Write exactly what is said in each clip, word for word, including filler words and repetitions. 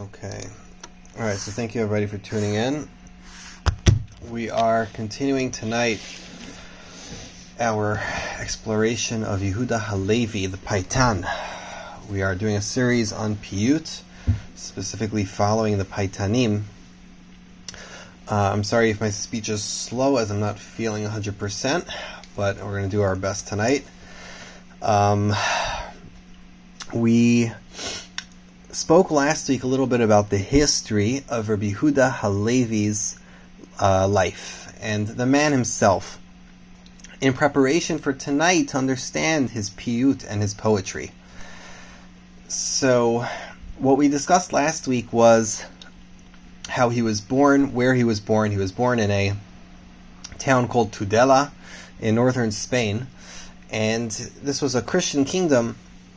Okay. All right, so thank you everybody for tuning in. We are continuing tonight our exploration of Yehuda Halevi, the Paitan. We are doing a series on Piyut, specifically following the Paitanim. Uh, I'm sorry if my speech is slow, as I'm not feeling one hundred percent, but we're going to do our best tonight. Um, we spoke last week a little bit about the history of Rabbi Yehuda Halevi's uh, life and the man himself, in preparation for tonight to understand his piyut and his poetry. So, what we discussed last week was how he was born, where he was born. He was born in a town called Tudela in northern Spain, and this was a Christian kingdom,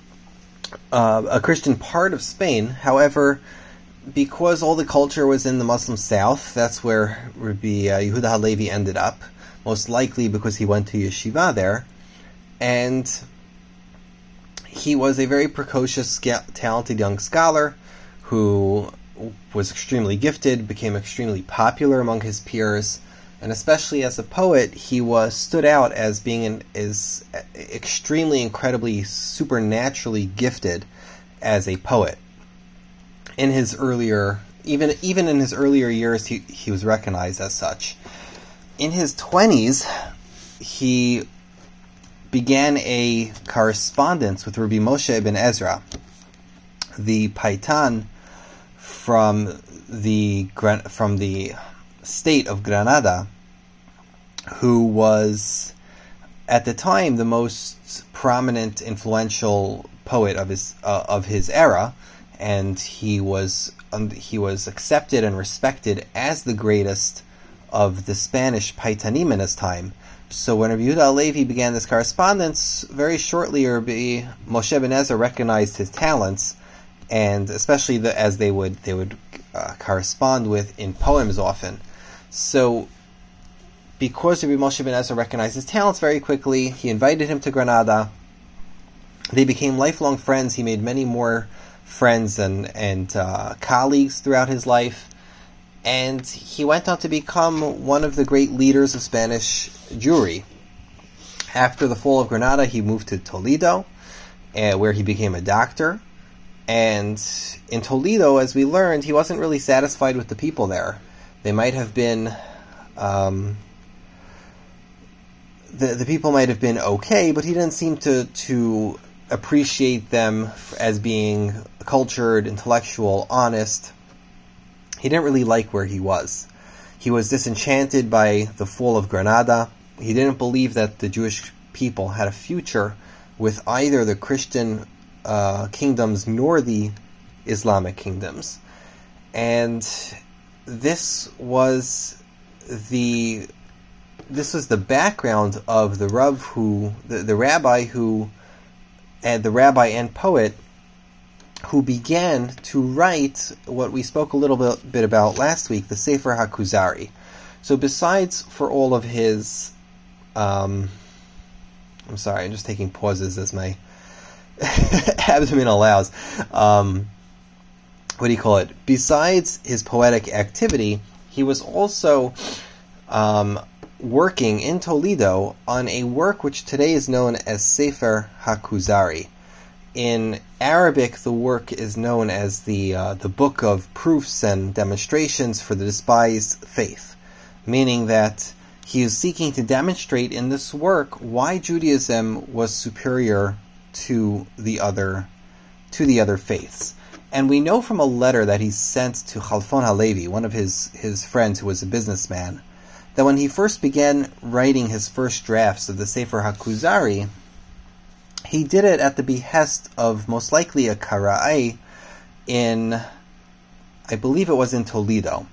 uh, a Christian part of Spain. However, because all the culture was in the Muslim south, that's where Rabbi uh, Yehuda Halevi ended up, most likely because he went to yeshiva there, and he was a very precocious, talented young scholar who was extremely gifted, became extremely popular among his peers, and especially as a poet, he was stood out as being an, is extremely, incredibly, supernaturally gifted as a poet. In his earlier, even even in his earlier years, he, he was recognized as such. In his twenties, he began a correspondence with Rabbi Moshe ibn Ezra, the Paitan from the from the state of Granada, who was at the time the most prominent, influential poet of his uh, of his era, and he was um, he was accepted and respected as the greatest of the Spanish Paitanim in his time. So when Rabbi Yehuda Halevi began this correspondence, very shortly Rabbi Moshe ibn Ezra recognized his talents, and especially the, as they would they would uh, correspond with in poems often. So, because Rabbi Moshe ibn Ezra recognized his talents very quickly, he invited him to Granada. They became lifelong friends. He made many more friends and and uh, colleagues throughout his life, and he went on to become one of the great leaders of Spanish Jewry. After the fall of Granada, he moved to Toledo, uh, where he became a doctor. And in Toledo, as we learned, he wasn't really satisfied with the people there. They might have been, um, the the people might have been okay, but he didn't seem to to appreciate them as being cultured, intellectual, honest. He didn't really like where he was. He was disenchanted by the fall of Granada. He didn't believe that the Jewish people had a future with either the Christian uh, kingdoms nor the Islamic kingdoms. And this was the this was the background of the Rav who the, the rabbi who and the rabbi and poet who began to write what we spoke a little bit, bit about last week, the Sefer HaKuzari. So besides for all of his, um, I'm sorry, I'm just taking pauses as my abdomen allows. Um, what do you call it? Besides his poetic activity, he was also um, working in Toledo on a work which today is known as Sefer HaKuzari. In Arabic, the work is known as the uh, the Book of Proofs and Demonstrations for the Despised Faith, meaning that he is seeking to demonstrate in this work why Judaism was superior to the other to the other faiths. And we know from a letter that he sent to Chalfon Halevi, one of his, his friends who was a businessman, that when he first began writing his first drafts of the Sefer HaKuzari, he did it at the behest of most likely a Kara'i in, I believe it was in Toledo.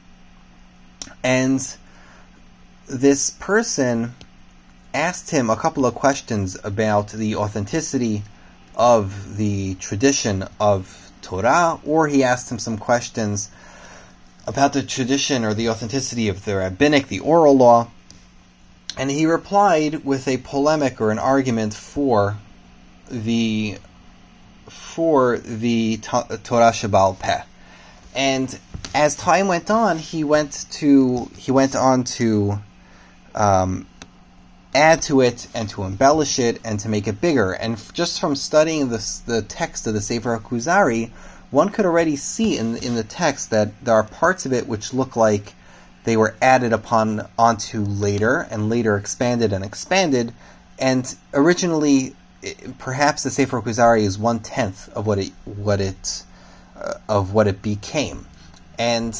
And this person asked him a couple of questions about the authenticity of the tradition of Torah, or he asked him some questions about the tradition or the authenticity of the rabbinic, the oral law, and he replied with a polemic or an argument for the for the Torah Sheba'al Peh. And as time went on, he went to he went on to um, add to it and to embellish it and to make it bigger. And f- just from studying this, the text of the Sefer HaKuzari, one could already see in in the text that there are parts of it which look like they were added upon onto later, and later expanded and expanded. And originally, it, perhaps the Sefer HaKuzari is one tenth of what it what it uh, of what it became. And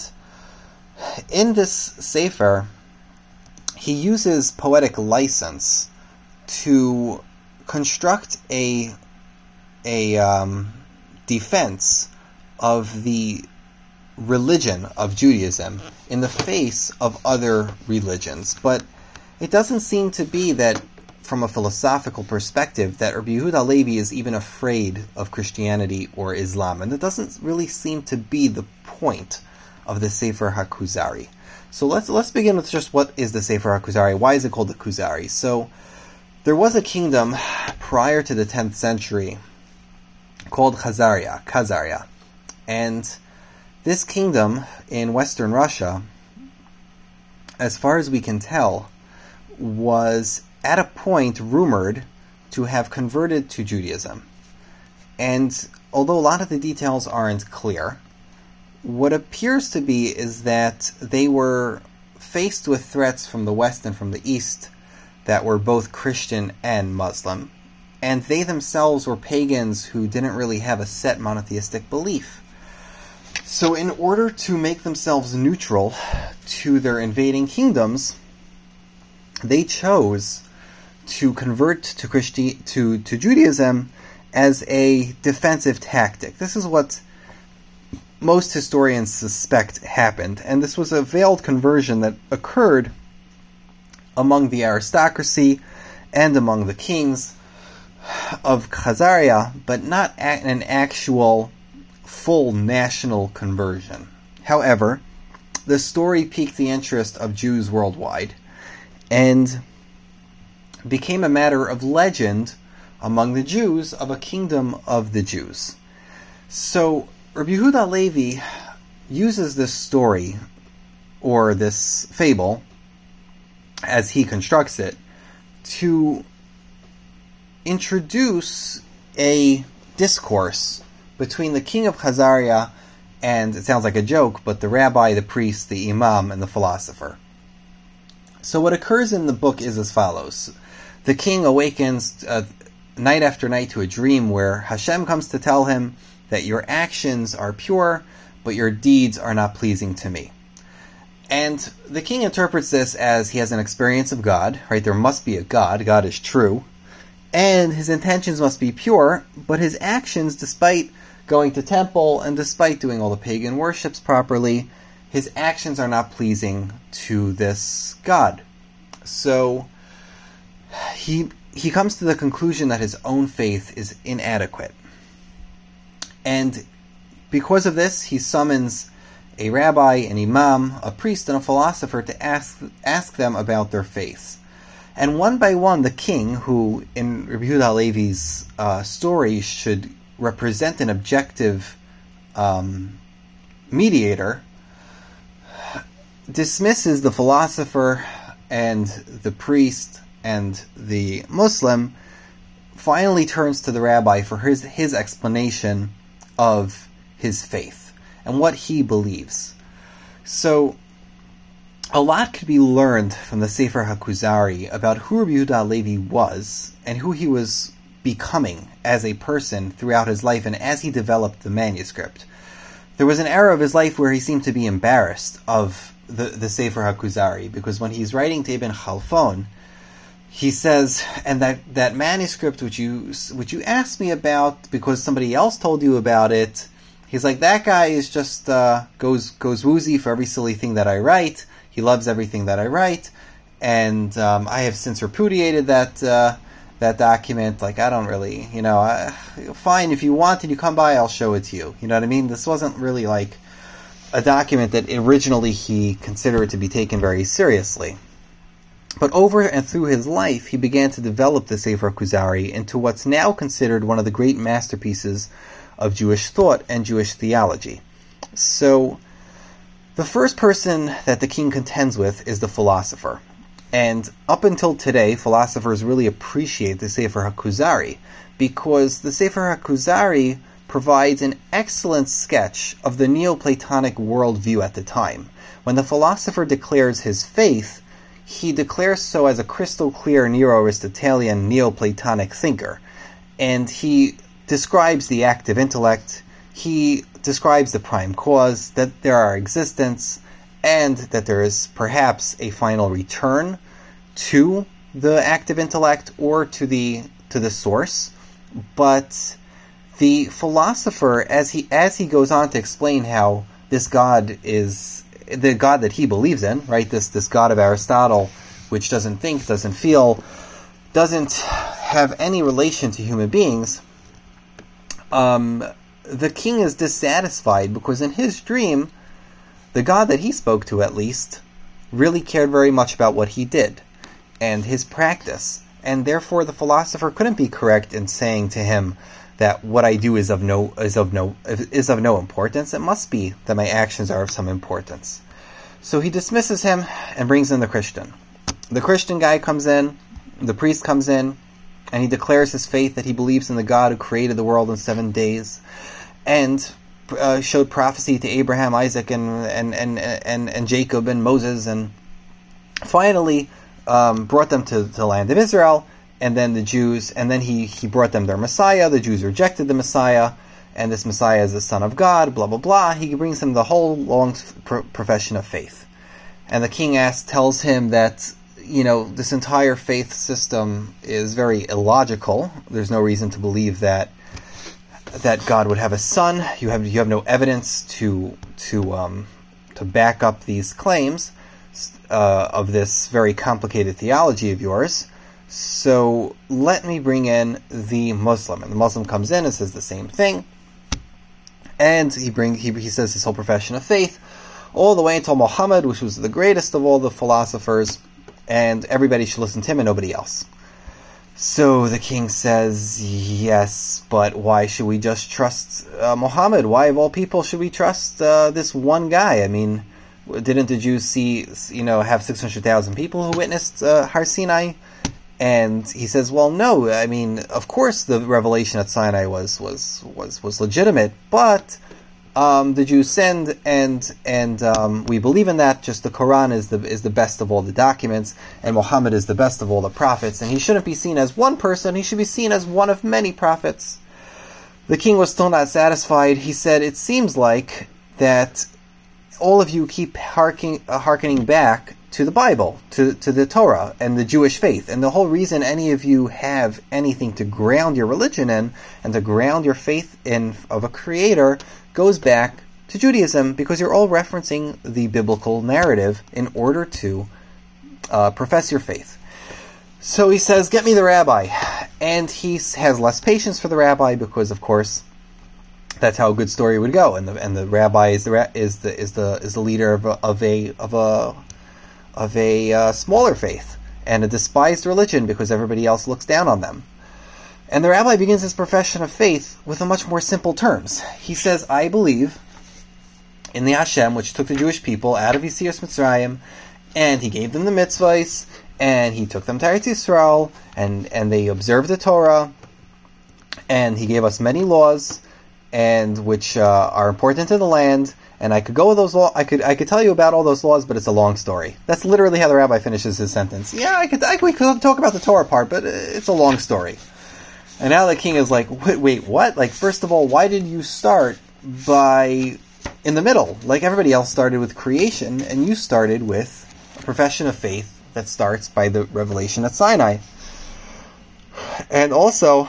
in this Sefer, he uses poetic license to construct a a um, defense of the religion of Judaism in the face of other religions. But it doesn't seem to be that, from a philosophical perspective, that Rabbi Yehuda Halevi is even afraid of Christianity or Islam. And it doesn't really seem to be the point of the Sefer HaKuzari. So let's let's begin with just what is the Sefer HaKuzari. Why is it called the Kuzari? So there was a kingdom prior to the tenth century called Khazaria, Khazaria. And this kingdom in Western Russia, as far as we can tell, was at a point rumored to have converted to Judaism. And although a lot of the details aren't clear, what appears to be is that they were faced with threats from the West and from the East that were both Christian and Muslim. And they themselves were pagans who didn't really have a set monotheistic belief. So in order to make themselves neutral to their invading kingdoms, they chose to convert to Christi- to, to Judaism as a defensive tactic. This is what most historians suspect happened, and this was a veiled conversion that occurred among the aristocracy and among the kings of Khazaria, but not an actual full national conversion. However, the story piqued the interest of Jews worldwide and became a matter of legend among the Jews of a kingdom of the Jews. So Rabbi Yehuda Halevi uses this story, or this fable, as he constructs it, to introduce a discourse between the king of Khazaria and, it sounds like a joke, but the rabbi, the priest, the imam, and the philosopher. So what occurs in the book is as follows. The king awakens uh, night after night to a dream where Hashem comes to tell him that your actions are pure, but your deeds are not pleasing to me. And the king interprets this as he has an experience of God, right? There must be a God, God is true, and his intentions must be pure, but his actions, despite going to temple and despite doing all the pagan worships properly, his actions are not pleasing to this God. So he he comes to the conclusion that his own faith is inadequate. And because of this, he summons a rabbi, an imam, a priest, and a philosopher to ask ask them about their faith. And one by one, the king, who in Rabbi Yehuda Halevi's uh, story should represent an objective um, mediator, dismisses the philosopher and the priest and the Muslim, finally turns to the rabbi for his, his explanation of his faith and what he believes. So a lot could be learned from the Sefer HaKuzari about who Rabbi Yehuda Halevi was and who he was becoming as a person throughout his life and as he developed the manuscript. There was an era of his life where he seemed to be embarrassed of the, the Sefer HaKuzari, because when he's writing to Ibn Khalfon, he says, and that, that manuscript which you which you asked me about because somebody else told you about it, he's like, that guy is just uh, goes goes woozy for every silly thing that I write. He loves everything that I write, and um, I have since repudiated that uh, that document. Like, I don't really, you know, I, fine, if you want and you come by, I'll show it to you. You know what I mean? This wasn't really like a document that originally he considered to be taken very seriously. But over and through his life, he began to develop the Sefer HaKuzari into what's now considered one of the great masterpieces of Jewish thought and Jewish theology. So, the first person that the king contends with is the philosopher. And up until today, philosophers really appreciate the Sefer HaKuzari, because the Sefer HaKuzari provides an excellent sketch of the Neoplatonic worldview at the time. When the philosopher declares his faith, he declares so as a crystal clear Neo-Aristotelian Neoplatonic thinker. And he describes the active intellect, he describes the prime cause, that there are existence, and that there is perhaps a final return to the active intellect or to the to the source. But the philosopher, as he as he goes on to explain how this God is the God that he believes in, right? This this God of Aristotle, which doesn't think, doesn't feel, doesn't have any relation to human beings. Um, the king is dissatisfied because in his dream, the God that he spoke to, at least, really cared very much about what he did and his practice, and therefore the philosopher couldn't be correct in saying to him that what I do is of no is of no is of no importance. It must be that my actions are of some importance. So he dismisses him and brings in the Christian. The Christian guy comes in, the priest comes in, and he declares his faith that he believes in the God who created the world in seven days, and uh, showed prophecy to Abraham, Isaac, and and, and and and Jacob and Moses, and finally um, brought them to, to the land of Israel, and then the Jews, and then he, he brought them their Messiah. The Jews rejected the Messiah, and this Messiah is the Son of God, blah, blah, blah. He brings them the whole long pro- profession of faith. And the king asks, tells him that, you know, this entire faith system is very illogical. There's no reason to believe that that God would have a son. You have you have no evidence to to um, to back up these claims uh, of this very complicated theology of yours. So let me bring in the Muslim, and the Muslim comes in and says the same thing, and he bring he he says his whole profession of faith, all the way until Muhammad, which was the greatest of all the philosophers, and everybody should listen to him and nobody else. So the king says, yes, but why should we just trust uh, Muhammad? Why, of all people, should we trust uh, this one guy? I mean, didn't the Jews see, you know, have six hundred thousand people who witnessed uh, Har Sinai? And he says, well, no, I mean, of course the revelation at Sinai was was was, was legitimate, but um, the Jews sinned, and and um, we believe in that. Just the Quran is the is the best of all the documents, and Muhammad is the best of all the prophets, and he shouldn't be seen as one person, he should be seen as one of many prophets. The king was still not satisfied. He said, it seems like that all of you keep harking, uh, hearkening back to the Bible, to, to the Torah, and the Jewish faith. And the whole reason any of you have anything to ground your religion in, and to ground your faith in of a creator, goes back to Judaism, because you're all referencing the biblical narrative in order to uh, profess your faith. So he says, get me the rabbi. And he has less patience for the rabbi, because, of course, that's how a good story would go. And the and the rabbi is the is the is the is the leader of a of a of a of a uh, smaller faith and a despised religion, because everybody else looks down on them. And the rabbi begins his profession of faith with a much more simple terms. He says, I believe in the Hashem, which took the Jewish people out of Yetzias Mitzrayim, and he gave them the mitzvahs, and he took them to Eretz Yisrael, and, and they observed the Torah, and he gave us many laws, and which uh, are important to the land. And I could go with those laws. I could I could tell you about all those laws, but it's a long story. That's literally how the rabbi finishes his sentence. Yeah, I could I could, we could talk about the Torah part, but it's a long story. And now the king is like, wait, wait, what? Like, first of all, why did you start by in the middle? Like everybody else started with creation, and you started with a profession of faith that starts by the revelation at Sinai. And also,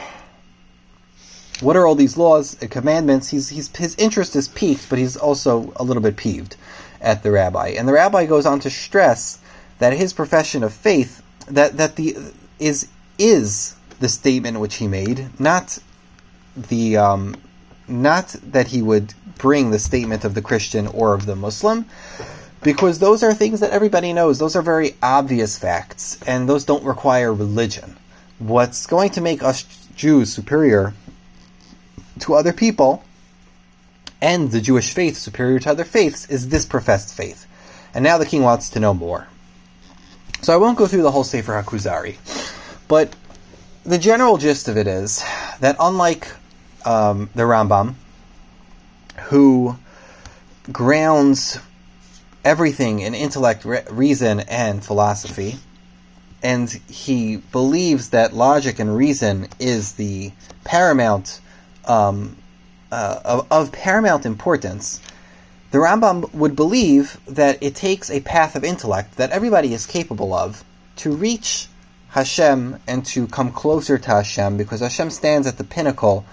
what are all these laws and commandments? He's, he's, his interest is piqued, but he's also a little bit peeved at the rabbi. And the rabbi goes on to stress that his profession of faith, that, that the is is the statement which he made, not the um, not that he would bring the statement of the Christian or of the Muslim, because those are things that everybody knows. Those are very obvious facts, and those don't require religion. What's going to make us Jews superior to other people and the Jewish faith superior to other faiths is this professed faith. And now the king wants to know more. So I won't go through the whole Sefer HaKuzari, but the general gist of it is that unlike um, the Rambam, who grounds everything in intellect, re- reason, and philosophy, and he believes that logic and reason is the paramount, um, uh, of, of paramount importance, the Rambam would believe that it takes a path of intellect that everybody is capable of to reach Hashem and to come closer to Hashem, because Hashem stands at the pinnacle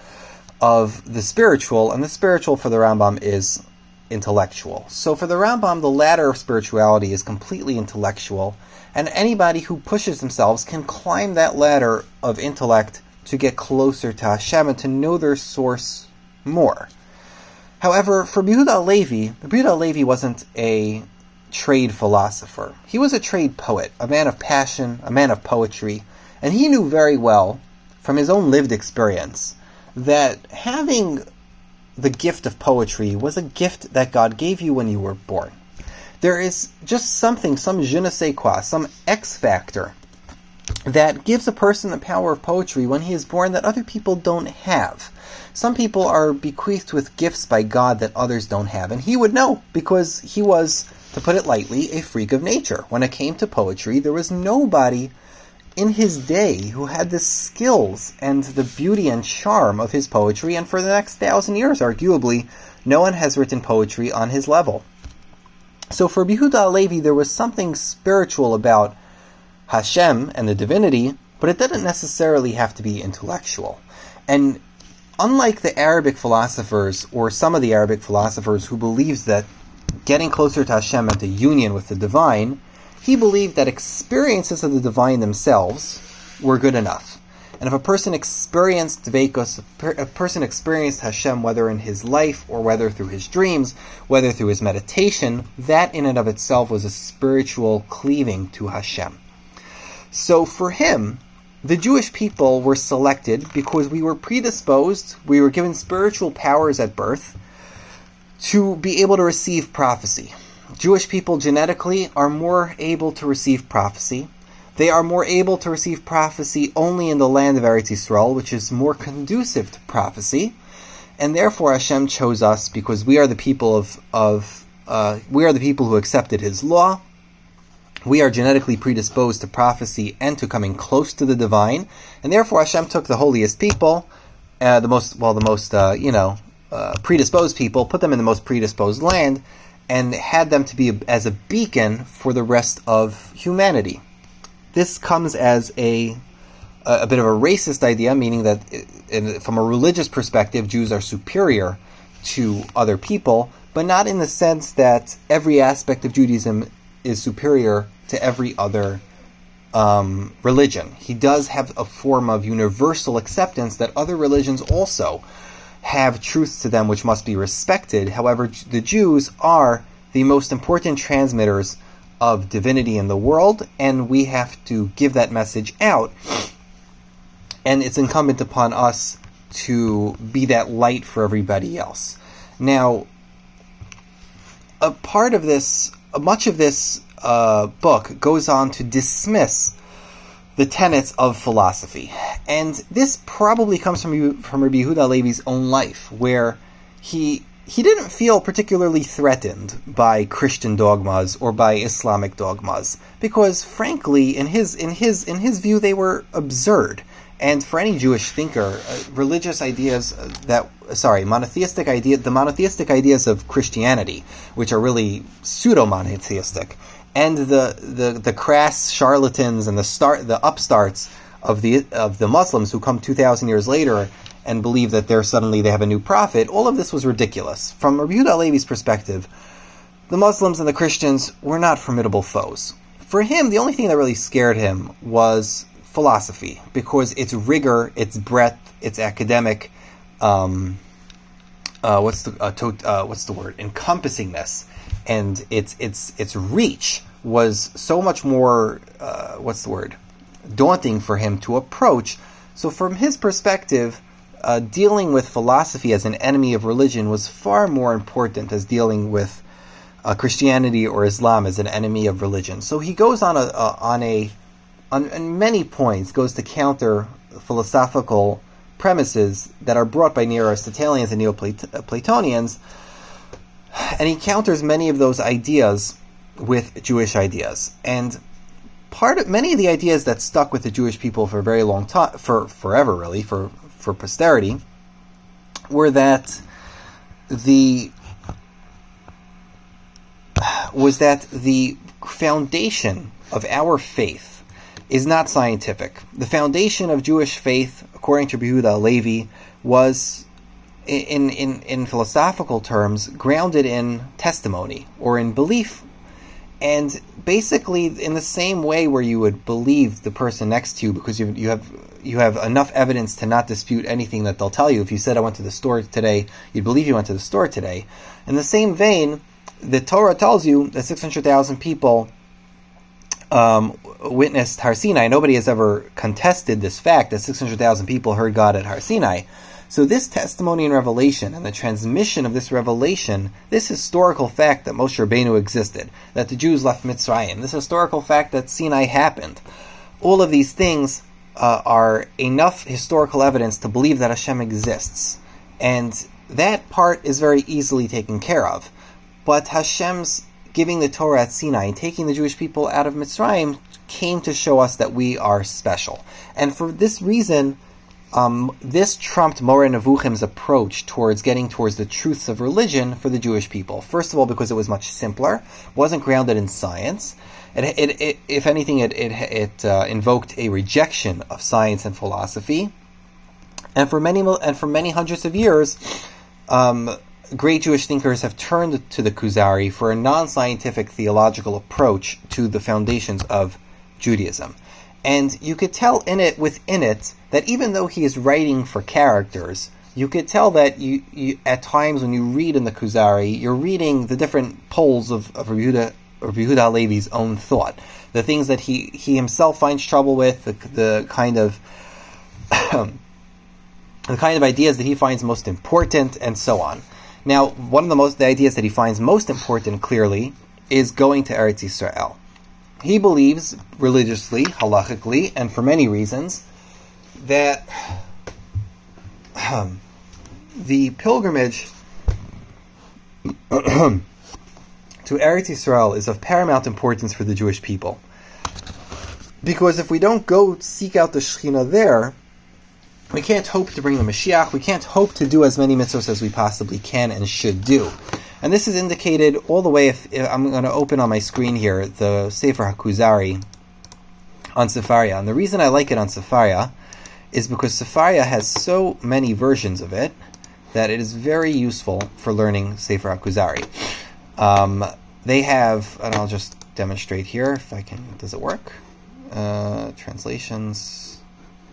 of the spiritual, and the spiritual for the Rambam is intellectual. So for the Rambam, the ladder of spirituality is completely intellectual, and anybody who pushes themselves can climb that ladder of intellect to get closer to Hashem and to know their source more. However, for Yehuda Halevi, Yehuda Halevi wasn't a trade philosopher. He was a trade poet, a man of passion, a man of poetry, and he knew very well, from his own lived experience, that having the gift of poetry was a gift that God gave you when you were born. There is just something, some je ne sais quoi, some X factor that gives a person the power of poetry when he is born that other people don't have. Some people are bequeathed with gifts by God that others don't have, and he would know, because he was, to put it lightly, a freak of nature. When it came to poetry, there was nobody in his day who had the skills and the beauty and charm of his poetry, and for the next thousand years, arguably, no one has written poetry on his level. So for Yehuda Halevi, there was something spiritual about Hashem and the divinity, but it didn't necessarily have to be intellectual. And unlike the Arabic philosophers, or some of the Arabic philosophers who believed that getting closer to Hashem meant a union with the divine, he believed that experiences of the divine themselves were good enough. And if a person experienced Dveikos, a, per, a person experienced Hashem, whether in his life or whether through his dreams, whether through his meditation, that in and of itself was a spiritual cleaving to Hashem. So for him, the Jewish people were selected because we were predisposed, we were given spiritual powers at birth to be able to receive prophecy. Jewish people genetically are more able to receive prophecy. They are more able to receive prophecy only in the land of Eretz Yisrael, which is more conducive to prophecy, and therefore Hashem chose us because we are the people of of uh, we are the people who accepted His law. We are genetically predisposed to prophecy and to coming close to the divine, and therefore Hashem took the holiest people, uh, the most well, the most uh, you know uh, predisposed people, put them in the most predisposed land, and had them to be as a beacon for the rest of humanity. This comes as a a bit of a racist idea, meaning that in, from a religious perspective, Jews are superior to other people, but not in the sense that every aspect of Judaism is superior to every other um, religion. He does have a form of universal acceptance that other religions also have truths to them which must be respected. However, the Jews are the most important transmitters of divinity in the world, and we have to give that message out. And it's incumbent upon us to be that light for everybody else. Now, a part of this, much of this uh, book goes on to dismiss the tenets of philosophy. And this probably comes from, from Rabbi Yehuda Halevi's own life, where he he didn't feel particularly threatened by Christian dogmas or by Islamic dogmas, because frankly, in his in his in his view, they were absurd. And for any Jewish thinker, uh, religious ideas that sorry, monotheistic idea the monotheistic ideas of Christianity, which are really pseudo-monotheistic, and the, the, the crass charlatans and the start the upstarts of the of the Muslims who come two thousand years later and believe that they're suddenly they have a new prophet, all of this was ridiculous. From Rabbi Yehuda Halevi's perspective, the Muslims and the Christians were not formidable foes. For him, the only thing that really scared him was philosophy, because its rigor, its breadth, its academic, um, uh, what's the uh, to, uh, what's the word, encompassingness, and its its its reach was so much more uh, what's the word, daunting for him to approach. So from his perspective, uh, dealing with philosophy as an enemy of religion was far more important as dealing with uh, Christianity or Islam as an enemy of religion. So he goes on a, a on a on, on many points goes to counter philosophical premises that are brought by Neo-Aristotelians and Neoplatonians, and he counters many of those ideas with Jewish ideas. And part of many of the ideas that stuck with the Jewish people for a very long time, for forever really, for for posterity, were that the was that the foundation of our faith is not scientific. The foundation of Jewish faith, according to Rabbi Yehuda Halevi, was in in in philosophical terms grounded in testimony or in belief. And basically, in the same way where you would believe the person next to you because you you have you have enough evidence to not dispute anything that they'll tell you. If you said, I went to the store today, you'd believe you went to the store today. In the same vein, the Torah tells you that six hundred thousand people um, witnessed Har Sinai. Nobody has ever contested this fact that six hundred thousand people heard God at Har Sinai. So this testimony and revelation and the transmission of this revelation, this historical fact that Moshe Rabbeinu existed, that the Jews left Mitzrayim, this historical fact that Sinai happened, all of these things uh, are enough historical evidence to believe that Hashem exists. And that part is very easily taken care of. But Hashem's giving the Torah at Sinai and taking the Jewish people out of Mitzrayim came to show us that we are special. And for this reason, Um, this trumped Moreh Nevuchim's approach towards getting towards the truths of religion for the Jewish people. First of all, because it was much simpler, wasn't grounded in science. It, it, it, if anything, it, it, it uh, invoked a rejection of science and philosophy. And for many and for many hundreds of years, um, great Jewish thinkers have turned to the Kuzari for a non-scientific theological approach to the foundations of Judaism. And you could tell in it, within it, that even though he is writing for characters, you could tell that you, you at times when you read in the Kuzari, you're reading the different poles of, of Rabbi Yehuda, Rabbi Yehuda Halevi's own thought. The things that he, he himself finds trouble with, the, the kind of the kind of ideas that he finds most important, and so on. Now, one of the most the ideas that he finds most important, clearly, is going to Eretz Yisrael. He believes religiously, halachically, and for many reasons, that um, the pilgrimage to Eretz Yisrael is of paramount importance for the Jewish people. Because if we don't go seek out the Shekhinah there, we can't hope to bring the Mashiach, we can't hope to do as many mitzvahs as we possibly can and should do. And this is indicated all the way, if, if I'm going to open on my screen here, the Sefer HaKuzari on Sefaria. And the reason I like it on Sefaria is because Sefaria has so many versions of it that it is very useful for learning Sefer HaKuzari. Um, they have, and I'll just demonstrate here if I can, does it work? Uh, translations.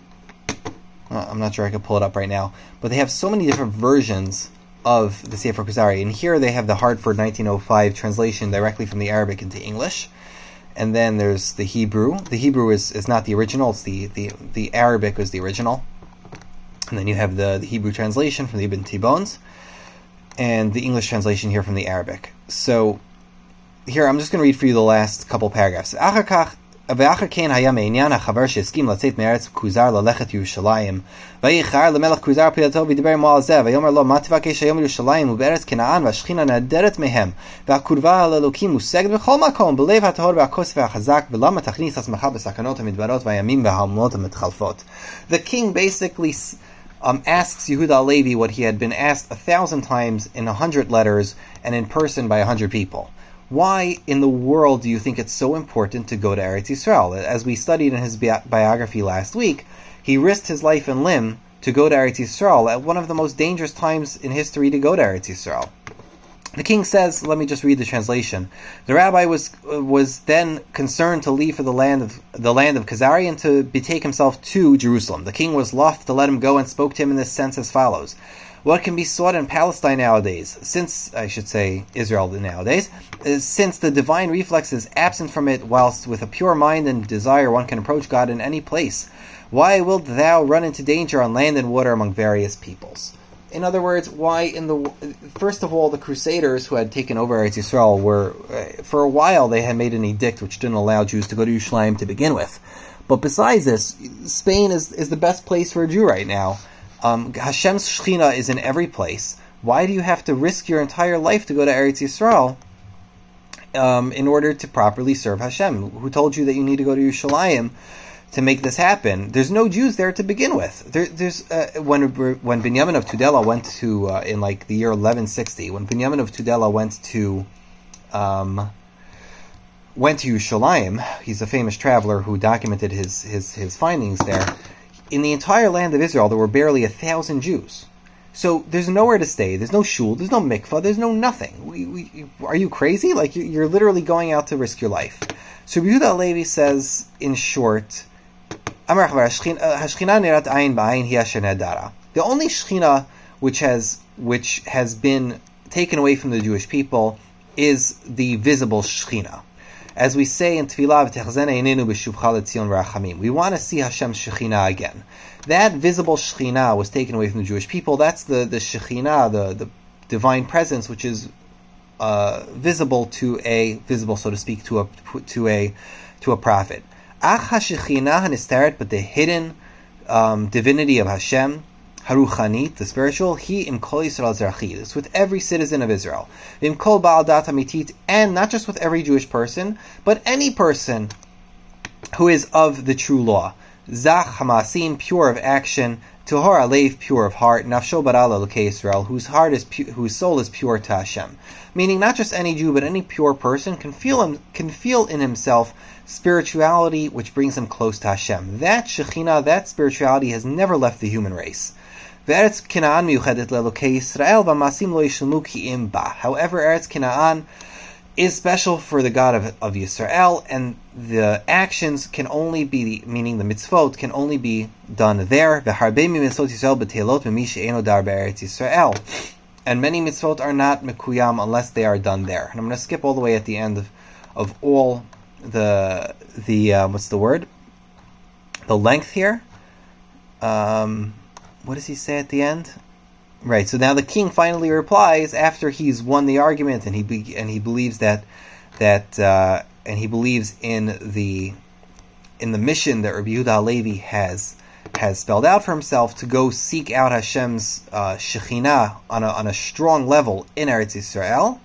Uh, I'm not sure I can pull it up right now. But they have so many different versions of the Sefer Kuzari. And here they have the Hartford nineteen oh five translation directly from the Arabic into English. And then there's the Hebrew. The Hebrew is, is not the original, it's the, the, the Arabic is the original. And then you have the, the Hebrew translation from the Ibn Tibbons, and the English translation here from the Arabic. So here I'm just going to read for you the last couple paragraphs. ואחר כן היה מעניין החבר שהסכים לצאת מארץ כוזר ללכת ירושלים. ויחר למלך כוזר פילתו וידבר עמו על זה, ויאמר לו, מה תבקש היום ירושלים ובארץ כנען, והשכינה נהדרת מהם, והקרבה על אלוקים מושגת בכל מקום, בלב הטהור והכוס והחזק, ולמה תכניס עצמך בסכנות המדברות והימים וההמונות המתחלפות. The king basically um, asks Yehuda Halevi what he had been asked a thousand times in a hundred letters and in person by a hundred people. Why in the world do you think it's so important to go to Eretz Yisrael? As we studied in his bi- biography last week, he risked his life and limb to go to Eretz Yisrael at one of the most dangerous times in history to go to Eretz Yisrael. The king says, let me just read the translation. The rabbi was uh, was then concerned to leave for the land of the land of Kuzari and to betake himself to Jerusalem. The king was loth to let him go and spoke to him in this sense as follows. What can be sought in Palestine nowadays, since, I should say, Israel nowadays, is since the divine reflex is absent from it, whilst with a pure mind and desire one can approach God in any place. Why wilt thou run into danger on land and water among various peoples? In other words, why in the first of all, the Crusaders who had taken over Eretz Yisrael were, uh, for a while, they had made an edict which didn't allow Jews to go to Yerushalayim to begin with. But besides this, Spain is, is the best place for a Jew right now. Um, Hashem's Shechina is in every place. Why do you have to risk your entire life to go to Eretz Yisrael um, in order to properly serve Hashem? Who told you that you need to go to Yerushalayim to make this happen? There's no Jews there to begin with. There, there's uh, when when Binyamin of Tudela went to uh, in like the year eleven sixty, when Binyamin of Tudela went to um, went to Yerushalayim, he's a famous traveler who documented his his his findings there. In the entire land of Israel, there were barely a thousand Jews. So there's nowhere to stay. There's no shul. There's no mikvah. There's no nothing. We, we, are you crazy? Like you're literally going out to risk your life. So Rabbi Yehuda Halevi says, in short, the only Shechina which has which has been taken away from the Jewish people is the visible Shechina. As we say in Tefillah, we want to see Hashem's Shechina again. That visible Shechina was taken away from the Jewish people. That's the, the Shechina, the, the divine presence, which is uh, visible to a visible, so to speak, to a to a to a prophet. Ach HaShechina HaNistaret, but the hidden um, divinity of Hashem, Haruchanit, the spiritual, he im kol Yisrael zerchi. It's with every citizen of Israel. Im kol Baal Dat Amitit, and not just with every Jewish person, but any person who is of the true law. Zach Hamasim, pure of action. Tuhor Alev, pure of heart. Nafsho Barala L'kei Yisrael, whose heart is pu- whose soul is pure to Hashem. Meaning, not just any Jew, but any pure person can feel him, can feel in himself spirituality which brings him close to Hashem. That Shechina, that spirituality has never left the human race. However, Eretz Canaan is special for the God of, of Yisrael, and the actions can only be, meaning the mitzvot, can only be done there. And many mitzvot are not mekuyam unless they are done there. And I'm going to skip all the way at the end of, of all the, the uh, what's the word? The length here. Um... What does he say at the end? Right. So now the king finally replies after he's won the argument, and he be, and he believes that that uh, and he believes in the in the mission that Rabbi Yehuda Halevi has has spelled out for himself to go seek out Hashem's uh, Shekhinah on a on a strong level in Eretz Yisrael.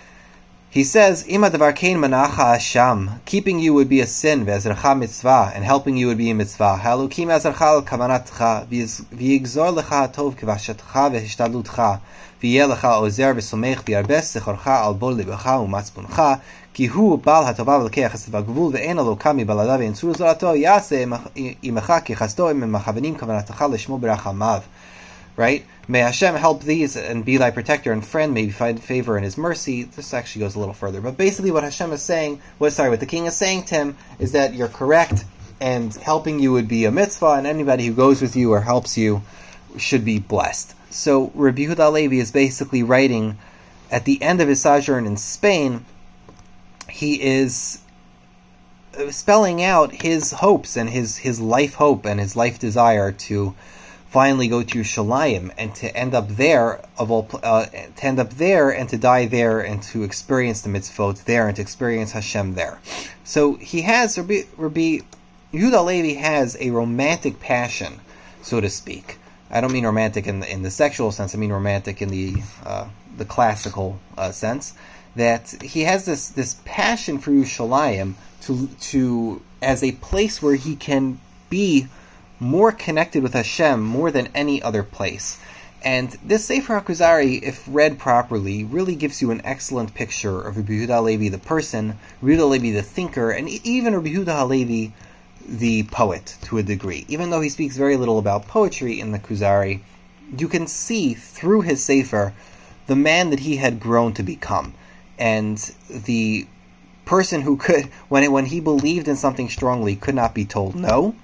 He says, "Ima davar kein manacha Hashem, keeping you would be a sin, ve'ezercha mitzvah, and helping you would be a mitzvah. Halukim ezercha al kavanatcha, v'yigzor lecha tov kivashatcha ve'hishtadlutcha, v'yeh lecha ozer v'somech v'yarbes zechorcha al bol libecha u'matzpuncha, ki hu bal hatova v'lekei chesed v'gvul ve'en alokami balada ve'ensur zorato yase imecha ki chasto im machavenim kavanatcha lishmo berachamav." Right? May Hashem help these and be thy protector and friend, maybe find favor in his mercy. This actually goes a little further. But basically what Hashem is saying, what sorry, what the king is saying to him is that you're correct, and helping you would be a mitzvah, and anybody who goes with you or helps you should be blessed. So Rabbi Yehuda Halevi is basically writing, at the end of his sojourn in Spain, he is spelling out his hopes and his, his life hope and his life desire to finally go to Yerushalayim and to end up there of all uh, to end up there and to die there and to experience the mitzvot there and to experience Hashem there. So he has Rabbi, Rabbi Yehuda Halevi has a romantic passion, so to speak. I don't mean romantic in the, in the sexual sense. I mean romantic in the uh, the classical uh, sense. That he has this this passion for Yerushalayim to to as a place where he can be more connected with Hashem more than any other place. And this Sefer HaKuzari, if read properly, really gives you an excellent picture of Rabbi Yehuda Halevi the person, Rabbi Yehuda Halevi the thinker, and even Rabbi Yehuda Halevi the poet to a degree. Even though he speaks very little about poetry in the Kuzari, you can see through his Sefer the man that he had grown to become. And the person who could, when, when he believed in something strongly, could not be told no.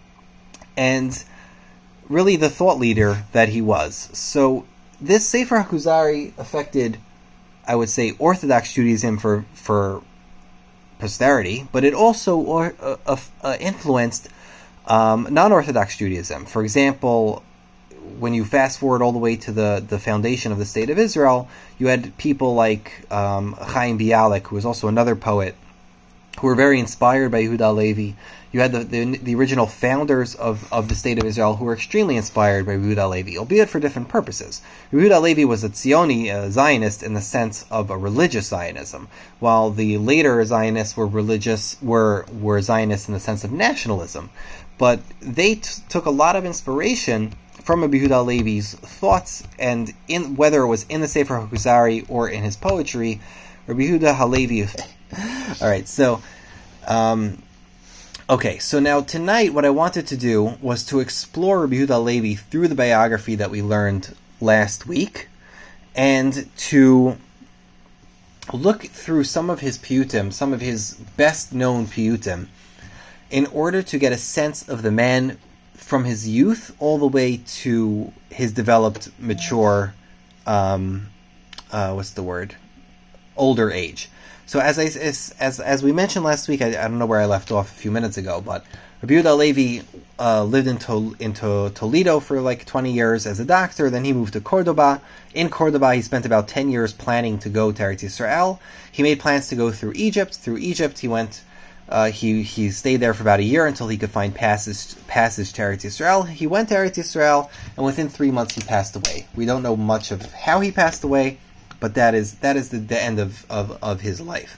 And really the thought leader that he was. So this Sefer HaKuzari affected, I would say, Orthodox Judaism for, for posterity, but it also or, uh, uh, influenced Um, non-Orthodox Judaism, for example, when you fast forward all the way to the, the foundation of the State of Israel, you had people like um, Chaim Bialik, who was also another poet, who were very inspired by Yehuda Halevi. You had the, the the original founders of, of the State of Israel who were extremely inspired by Yehuda Halevi, albeit for different purposes. Yehuda Halevi was a Tzioni, a Zionist, in the sense of a religious Zionism, while the later Zionists were religious, were were Zionists in the sense of nationalism. But they t- took a lot of inspiration from Rabbi Yehuda Halevi's thoughts, and in whether it was in the Sefer HaKuzari or in his poetry, Rabbi Yehuda Halevi. All right, so. Um, Okay, so now tonight what I wanted to do was to explore Rabbi Yehuda Halevi through the biography that we learned last week, and to look through some of his piyutim, some of his best-known piyutim, in order to get a sense of the man from his youth all the way to his developed, mature, um, uh, what's the word, older age. So as I, as, as as we mentioned last week, I, I don't know where I left off a few minutes ago, but Rabbi Yehuda Halevi uh, lived in, Tol- in to- Toledo for like twenty years as a doctor. Then he moved to Cordoba. In Cordoba, he spent about ten years planning to go to Eretz Yisrael. He made plans to go through Egypt. Through Egypt, he went. Uh, he he stayed there for about a year until he could find passage passage to Eretz Yisrael. He went to Eretz Yisrael, and within three months, he passed away. We don't know much of how he passed away. But that is that is the, the end of, of, of his life.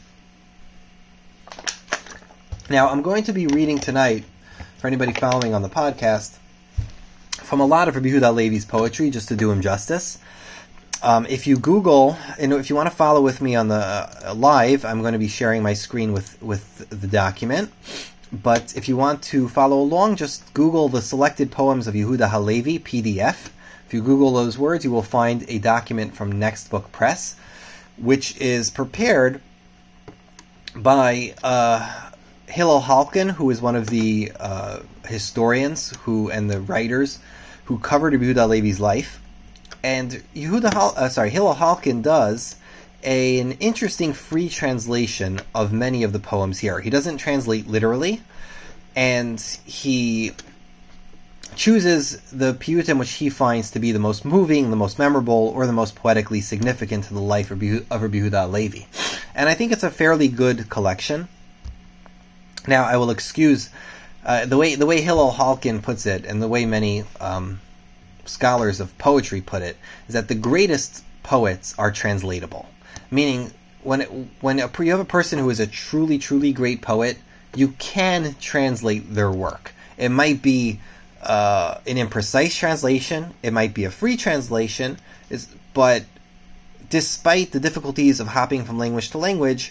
Now, I'm going to be reading tonight, for anybody following on the podcast, from a lot of Rabbi Yehuda Halevi's poetry, just to do him justice. Um, if you Google, and if you want to follow with me on the uh, live, I'm going to be sharing my screen with, with the document. But if you want to follow along, just Google the Selected Poems of Yehuda Halevi P D F. If you Google those words, you will find a document from Next Book Press, which is prepared by uh, Hillel Halkin, who is one of the uh, historians who and the writers who covered Yehuda Halevi's life. And Yehuda, Hal- uh, sorry, Hillel Halkin does a, an interesting free translation of many of the poems here. He doesn't translate literally, and he chooses the piyutim which he finds to be the most moving, the most memorable, or the most poetically significant to the life of Rabbi Yehuda Halevi. And I think it's a fairly good collection. Now, I will excuse uh, the way the way Hillel Halkin puts it, and the way many um, scholars of poetry put it, is that the greatest poets are translatable. Meaning, when it, when a, you have a person who is a truly, truly great poet, you can translate their work. It might be Uh, an imprecise translation, it might be a free translation, is, but despite the difficulties of hopping from language to language,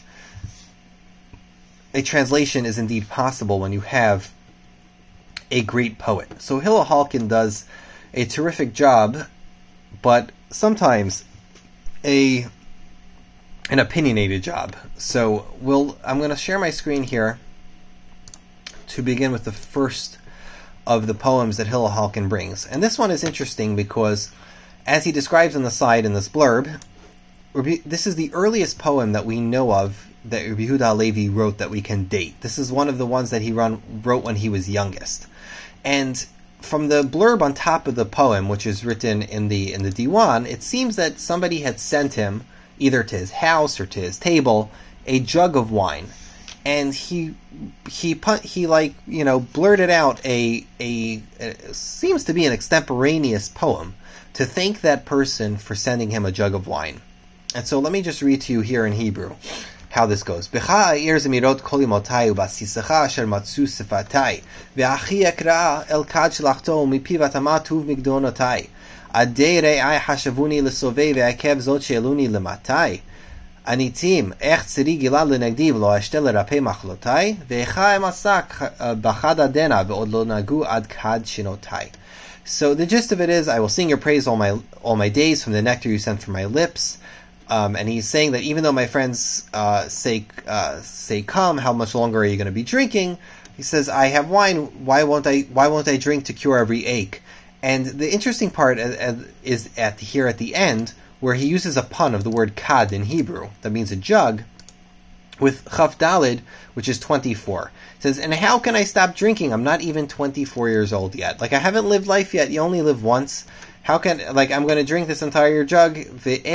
a translation is indeed possible when you have a great poet. So Hillel Halkin does a terrific job, but sometimes a an opinionated job. So we'll I'm going to share my screen here to begin with the first of the poems that Hillel Halkin brings. And this one is interesting because, as he describes on the side in this blurb, this is the earliest poem that we know of that Rabbi Yehuda Halevi wrote that we can date. This is one of the ones that he run, wrote when he was youngest. And from the blurb on top of the poem, which is written in the in the Diwan, it seems that somebody had sent him, either to his house or to his table, a jug of wine. And he, he, he, like, you know, blurted out a, a, a, seems to be an extemporaneous poem to thank that person for sending him a jug of wine. And so let me just read to you here in Hebrew how this goes. Becha a'ir zemirot kol imotai ubasisecha asher matzu sifatai ve'achi yakra el kad shlachto mipiv atama tuv migdonotai adei re'ai hashavuni lesovei ve'akev zot she'eluni lematai Anitim, ech tziri gilad lenegdiv lo ashtel lerape machlotai, ve'echa emasak bachad adena ve'od lo nagu ad kad shinotai. So the gist of it is, I will sing your praise all my all my days from the nectar you sent from my lips. Um, and he's saying that even though my friends uh, say uh, say come, how much longer are you going to be drinking? He says, I have wine. Why won't I? Why won't I drink to cure every ache? And the interesting part is at here at the end, where he uses a pun of the word kad in Hebrew, that means a jug, with Chaf Dalid, which is twenty-four. It says, and how can I stop drinking? I'm not even twenty-four years old yet. Like, I haven't lived life yet. You only live once. How can, like, I'm going to drink this entire jug? So what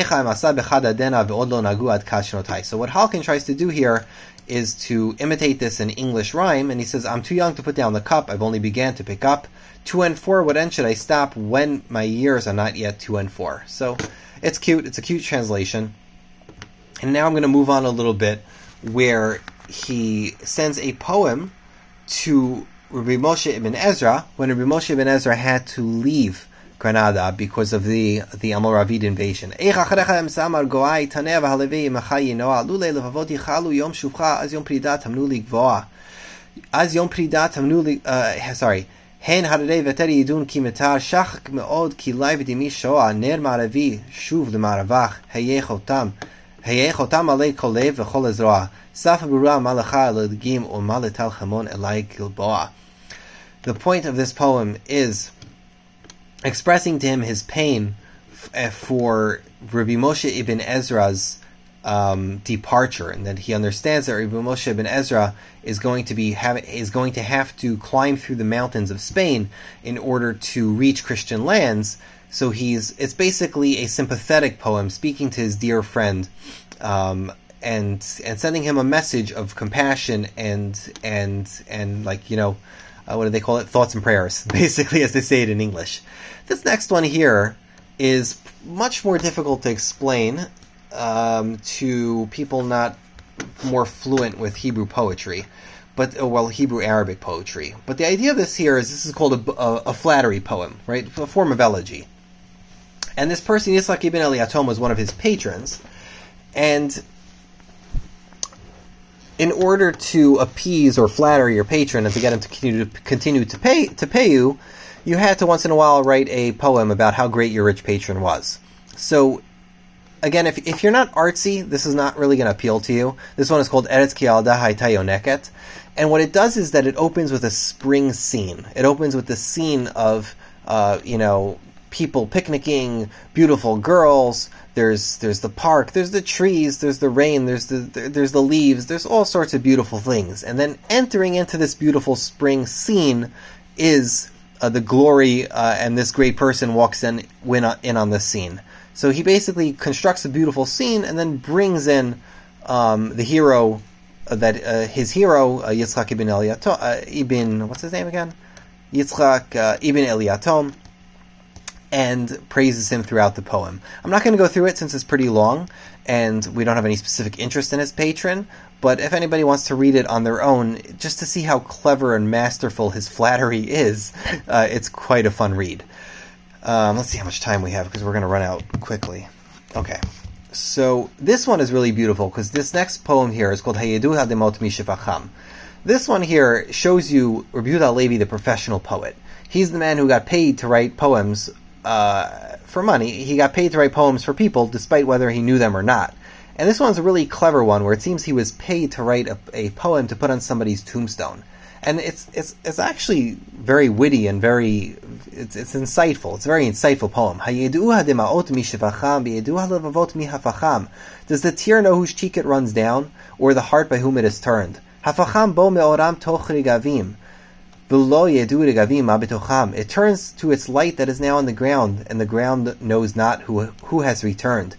Halkin tries to do here is to imitate this in English rhyme, and he says, I'm too young to put down the cup. I've only began to pick up. Two and four, what end should I stop when my years are not yet two and four? So it's cute. It's a cute translation. And now I'm going to move on a little bit, where he sends a poem to Rabbi Moshe ibn Ezra when Rabbi Moshe ibn Ezra had to leave Granada because of the the Almoravid invasion. Sorry. Hen harei veteri yidun ki metar shach meod ki lai v'dimi shoah ner maravi shuv l'maravach heyechotam heyechotam alei kolev v'chol ezroah saf b'ra malacha l'dgim o maletal chamon elai gilboa. The point of this poem is expressing to him his pain f- for Rabbi Moshe ibn Ezra's um, departure, and that he understands that Rabbi Moshe ibn Ezra is going to be have, is going to have to climb through the mountains of Spain in order to reach Christian lands. So he's it's basically a sympathetic poem speaking to his dear friend, um, and and sending him a message of compassion and and and like you know. Uh, what do they call it? Thoughts and prayers, basically, as they say it in English. This next one here is much more difficult to explain um, to people not more fluent with Hebrew poetry, but uh, well, Hebrew Arabic poetry. But the idea of this here is this is called a, a, a flattery poem, right? A form of elegy. And this person, Yitzchak ibn Eliatom, was one of his patrons, and in order to appease or flatter your patron and to get him to continue to continue to pay to pay you, you had to once in a while write a poem about how great your rich patron was. So, again, if if you're not artsy, this is not really going to appeal to you. This one is called Eretz Ki Alda Hayta Yoneket, and what it does is that it opens with a spring scene. It opens with the scene of uh, you know people picnicking, beautiful girls. There's there's the park, there's the trees, there's the rain, there's the there's the leaves, there's all sorts of beautiful things. And then entering into this beautiful spring scene is uh, the glory, uh, and this great person walks in win in on this scene. So he basically constructs a beautiful scene and then brings in um, the hero uh, that uh, his hero uh, Yitzchak ibn Eliatom, uh, ibn what's his name again? Yitzchak uh, ibn Eliatom. And praises him throughout the poem. I'm not going to go through it since it's pretty long, and we don't have any specific interest in his patron, but if anybody wants to read it on their own, just to see how clever and masterful his flattery is, uh, it's quite a fun read. Um, let's see how much time we have, because we're going to run out quickly. Okay, so this one is really beautiful, because this next poem here is called Hayedu Hademot Mishivacham. This one here shows you Rabbi Yehuda Halevi, the professional poet. He's the man who got paid to write poems Uh, for money. He got paid to write poems for people, despite whether he knew them or not. And this one's a really clever one, where it seems he was paid to write a, a poem to put on somebody's tombstone. And it's it's it's actually very witty and very it's it's insightful. It's a very insightful poem. Does the tear know whose cheek it runs down, or the heart by whom it is turned? It turns to its light that is now on the ground, and the ground knows not who who has returned.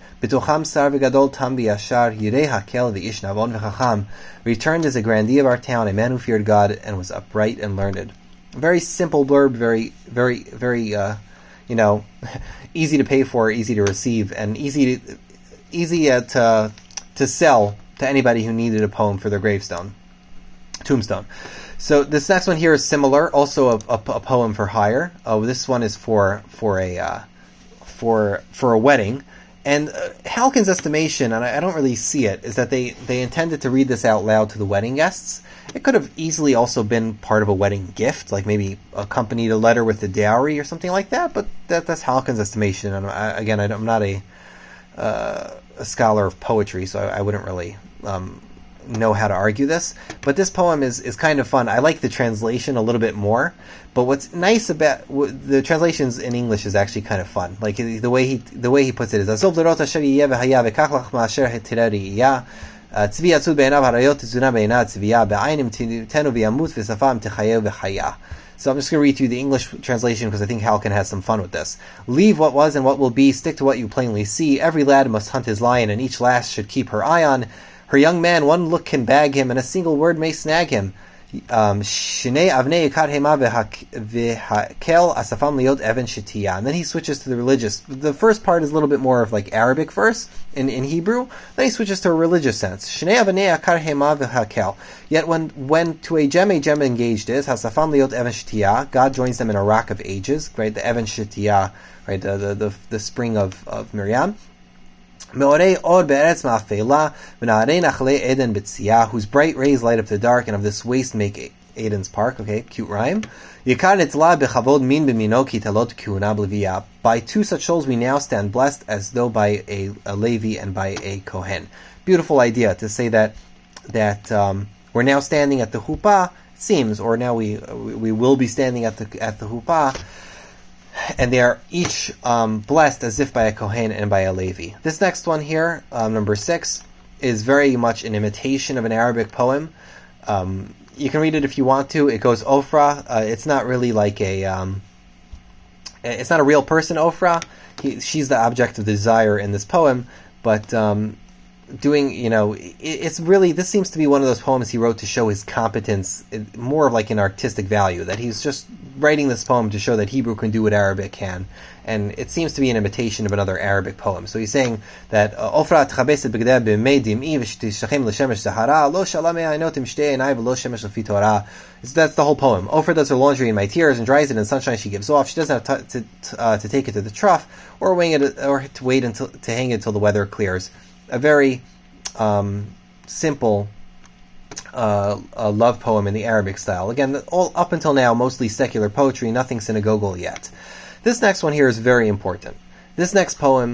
Returned is a grandee of our town, a man who feared God and was upright and learned. Very simple blurb, very, very, very, uh, you know, easy to pay for, easy to receive, and easy to, easy uh, to to sell to anybody who needed a poem for their gravestone, tombstone. So this next one here is similar, also a, a, a poem for hire. Oh, this one is for for a uh, for for a wedding. And uh, Halkin's estimation, and I, I don't really see it, is that they, they intended to read this out loud to the wedding guests. It could have easily also been part of a wedding gift, like maybe accompanied a letter with the dowry or something like that. But that, that's Halkin's estimation. And I, again, I, I'm not a uh, a scholar of poetry, so I, I wouldn't really um, know how to argue this. But this poem is, is kind of fun. I like the translation a little bit more. But what's nice about w- the translations in English is actually kind of fun. Like the way he the way he puts it is Azov l'rot asher yeh v'haya v'kach lach ma'asher hetireri yah צבי יצוד בעיניו הריות תזונה בעיניו צבייה בעינים תנו וימות ושפם תחיה וחיה. So I'm just going to read to you the English translation because I think Halkin has some fun with this. Leave what was and what will be, stick to what you plainly see. Every lad must hunt his lion, and each lass should keep her eye on her young man. One look can bag him, and a single word may snag him. Shnei avnei yikad hema v'hakel asafam liot even shetiya. And then he switches to the religious. The first part is a little bit more of like Arabic verse in, in Hebrew. Then he switches to a religious sense. Shnei avnei yikad hema v'hakel. Yet when when to a gem a gem engaged is hasafam liot even shetiya, God joins them in a rock of ages, right? The even shetiya, right? The the the, the spring of of Miriam. Whose bright rays light up the dark, and of this waste make Eden's park. Okay, cute rhyme. By two such souls we now stand blessed, as though by a, a Levi and by a Kohen. Beautiful idea to say that that um, we're now standing at the Huppah, seems, or now we we will be standing at the at the Huppah. And they are each um, blessed as if by a Kohen and by a Levi. This next one here, um, number six, is very much an imitation of an Arabic poem. Um, you can read it if you want to. It goes Ophrah. Uh, it's not really like a... Um, it's not a real person, Ophrah. He, she's the object of desire in this poem. But um, doing, you know, it, it's really... This seems to be one of those poems he wrote to show his competence, more of like an artistic value, that he's just writing this poem to show that Hebrew can do what Arabic can. And it seems to be an imitation of another Arabic poem. So he's saying that Ofra tchabeset b'gdei b'mei dim'i v'shtishachem l'shemesh zahara lo shala me'ainot im shtei einai v'lo shemesh l'fi Torah. That's the whole poem. Ofra does her laundry in my tears and dries it in sunshine she gives off. She doesn't have to to, uh, to take it to the trough or wing it or to wait until to hang it until the weather clears. A very um, simple Uh, a love poem in the Arabic style. Again, all up until now, mostly secular poetry, nothing synagogal yet. This next one here is very important. This next poem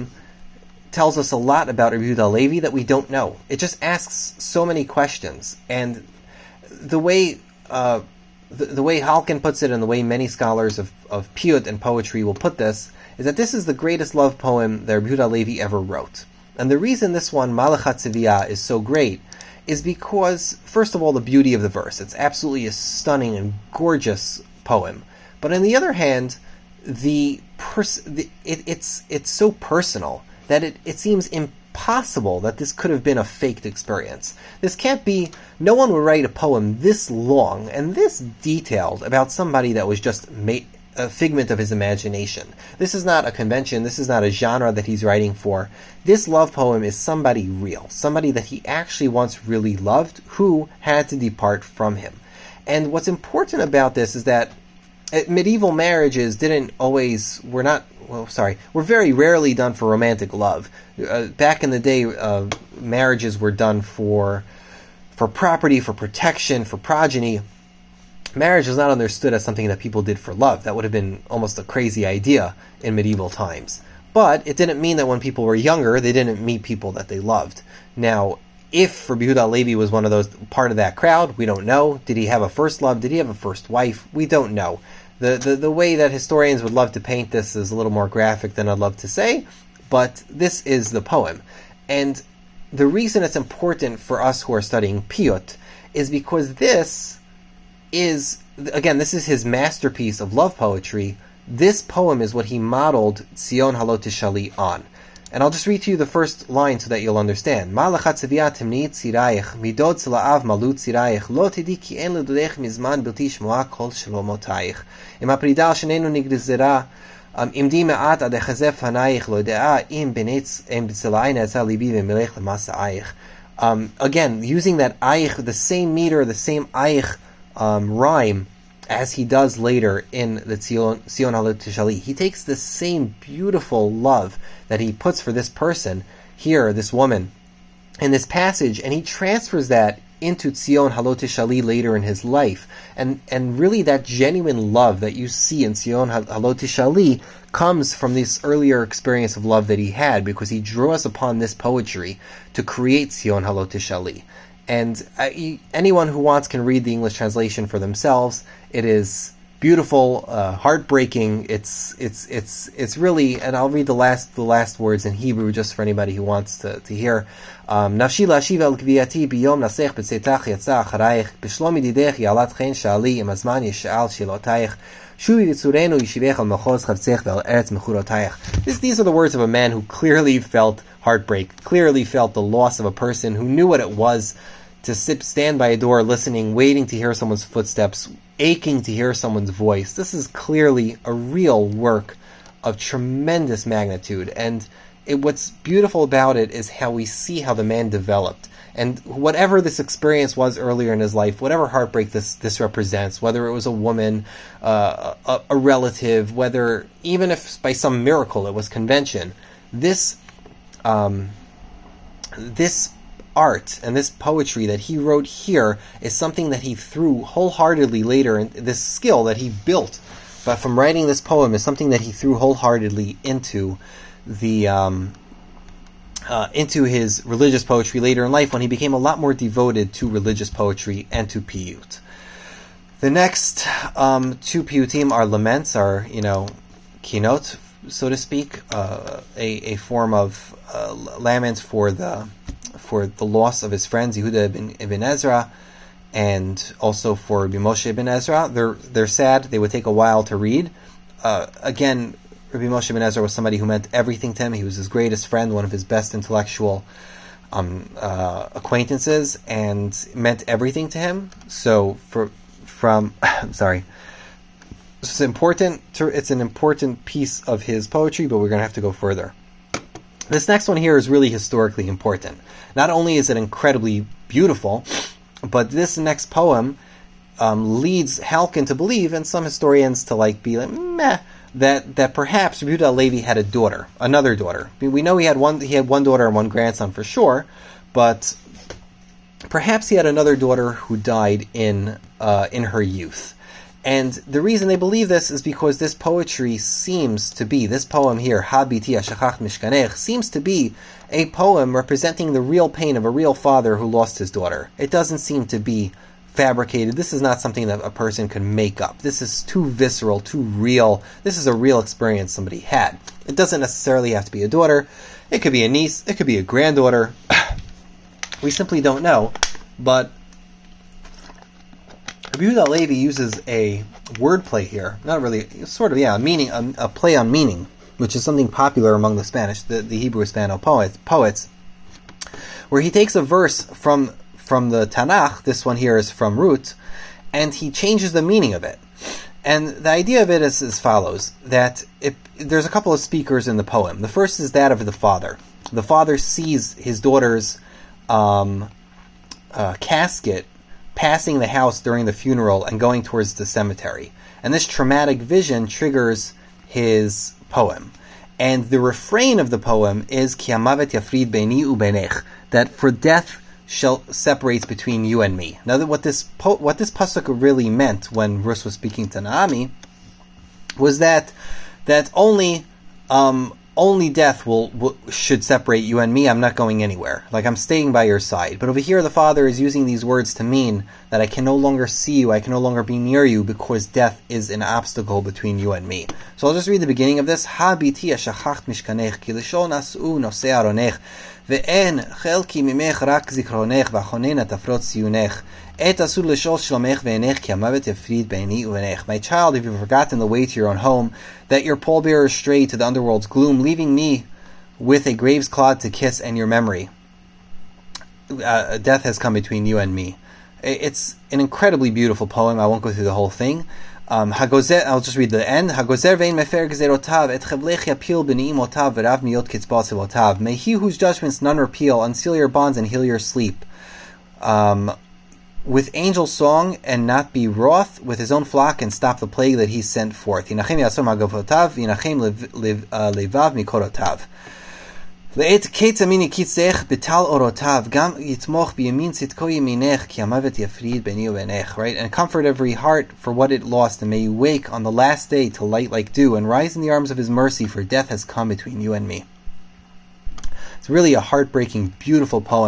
tells us a lot about Rabbi Yehuda Halevi that we don't know. It just asks so many questions, and the way uh, the, the way Halkin puts it, and the way many scholars of, of piyut and poetry will put this, is that this is the greatest love poem that Rabbi Yehuda Halevi ever wrote. And the reason this one, Malachat Tziviyah, is so great is because, first of all, the beauty of the verse. It's absolutely a stunning and gorgeous poem. But on the other hand, the, pers- the it, it's it's so personal that it, it seems impossible that this could have been a faked experience. This can't be... No one would write a poem this long and this detailed about somebody that was just made a figment of his imagination. This is not a convention. This is not a genre that he's writing for. This love poem is somebody real, somebody that he actually once really loved, who had to depart from him. And what's important about this is that medieval marriages didn't always, were not, well, sorry, were very rarely done for romantic love. Uh, back in the day, uh, marriages were done for, for property, for protection, for progeny. Marriage was not understood as something that people did for love. That would have been almost a crazy idea in medieval times. But it didn't mean that when people were younger, they didn't meet people that they loved. Now, if Rabbi Yehuda Halevi was one of those, part of that crowd, we don't know. Did he have a first love? Did he have a first wife? We don't know. The, the, the way that historians would love to paint this is a little more graphic than I'd love to say, but this is the poem. And the reason it's important for us who are studying piyut is because this is, again, this is his masterpiece of love poetry. This poem is what he modeled Tzion Halot Tishali on. And I'll just read to you the first line so that you'll understand. Malachat tziviyah timni tzirayich, midod tzila'av malut tzirayich, lo tidi ki en ledodech mizman bilti shmoa kol shalomotayich. Im apridal shenenu nigrizera, imdi me'at adechazef hanayich lo de'a, im benetz, im b'tzilayin etzah libi v'melech l'masa'ayich. Um, again, using that ayich, the same meter, the same ayich, Um, rhyme as he does later in the Tzion Halot Tishali. He takes the same beautiful love that he puts for this person here, this woman, in this passage, and he transfers that into Tzion Halot Tishali later in his life. And and really that genuine love that you see in Tzion Halot Tishali comes from this earlier experience of love that he had, because he drew us upon this poetry to create Tzion Halot Tishali. And uh, anyone who wants can read the English translation for themselves. It is beautiful, uh, heartbreaking. It's it's it's it's really, and I'll read the last the last words in Hebrew just for anybody who wants to to hear. Nafshi la'ashiv el gviyati biyom nasech b'tzeitach yatsa acharayich b'shlom yididech yalat chen shali im azman yishal shilotayich shuvi yitzurenu yishivech al machoz chavtzech ve'al eretz mechurotayich. These are the words of a man who clearly felt heartbreak, clearly felt the loss of a person, who knew what it was to sit, stand by a door listening, waiting to hear someone's footsteps, aching to hear someone's voice. This is clearly a real work of tremendous magnitude, and it, what's beautiful about it is how we see how the man developed. And whatever this experience was earlier in his life, whatever heartbreak this, this represents, whether it was a woman, uh, a, a relative, whether even if by some miracle it was convention, this um, this art and this poetry that he wrote here is something that he threw wholeheartedly later, and this skill that he built but from writing this poem is something that he threw wholeheartedly into the um, uh, into his religious poetry later in life, when he became a lot more devoted to religious poetry and to piyut. The next um, two piyutim are laments, are, you know, kinot, so to speak, uh, a, a form of uh, lament for the for the loss of his friends Yehuda ibn, ibn Ezra, and also for Rabbi Moshe ibn Ezra. They're they're sad. They would take a while to read. Uh, again, Rabbi Moshe ibn Ezra was somebody who meant everything to him. He was his greatest friend, one of his best intellectual um, uh, acquaintances, and meant everything to him. So for from I'm sorry. It's important. To, it's an important piece of his poetry, but we're going to have to go further. This next one here is really historically important. Not only is it incredibly beautiful, but this next poem um, leads Halkin to believe, and some historians to like be like, meh, that that perhaps Yehuda HaLevi had a daughter, another daughter. I mean, we know he had one. He had one daughter and one grandson for sure, but perhaps he had another daughter who died in uh, in her youth. And the reason they believe this is because this poetry seems to be, this poem here, Ha biti hashachach mishkanech, seems to be a poem representing the real pain of a real father who lost his daughter. It doesn't seem to be fabricated. This is not something that a person can make up. This is too visceral, too real. This is a real experience somebody had. It doesn't necessarily have to be a daughter. It could be a niece. It could be a granddaughter. We simply don't know. But Rabbi Yehuda HaLevi uses a wordplay here, not really, sort of, yeah, a meaning, a, a play on meaning, which is something popular among the Spanish, the, the Hebrew Hispano poets, poets, where he takes a verse from from the Tanakh. This one here is from Ruth, and he changes the meaning of it. And the idea of it is as follows: that it, there's a couple of speakers in the poem. The first is that of the father. The father sees his daughter's um, uh, casket passing the house during the funeral and going towards the cemetery. And this traumatic vision triggers his poem. And the refrain of the poem is Ki hamavet yafrid beini ubenech, that for death shall separates between you and me. Now, what this po- what this pasuk really meant when Rus was speaking to Naomi was that that only um, only death will, will should separate you and me. I'm not going anywhere. Like, I'm staying by your side. But over here, the father is using these words to mean that I can no longer see you, I can no longer be near you, because death is an obstacle between you and me. So I'll just read the beginning of this. Ha biti ashachacht mishkanech, ki lishon as'u nosei aronech, ve'en chelki mimech rak zikronech, v'achonen atafrot ziyunech. Et asur lishol shlomech ve'enech, ki hamavet yafrid beini uvenech. My child, if you've forgotten the way to your own home, that your pallbearers stray to the underworld's gloom, leaving me with a grave's clod to kiss and your memory. Uh, death has come between you and me. It's an incredibly beautiful poem. I won't go through the whole thing. Um, Hagozer, I'll just read the end. Hagozer vein mefer gzerotav et chavlech yapil b'ni'imotav v'rav miyot kitzbal tzivotav. May he whose judgments none repeal unseal your bonds and heal your sleep. Um, with angel song and not be wroth, with his own flock and stop the plague that he sent forth. Yinachem yasom hagavotav, yinachem levav mikorotav. Le'et ketz amini kitzech betal orotav, gam yitmoch biyamin tzitko yaminech, ki hamavet yafrid beni uvenech. Right? And comfort every heart for what it lost, and may you wake on the last day to light like dew, and rise in the arms of his mercy, for death has come between you and me. It's really a heartbreaking, beautiful poem,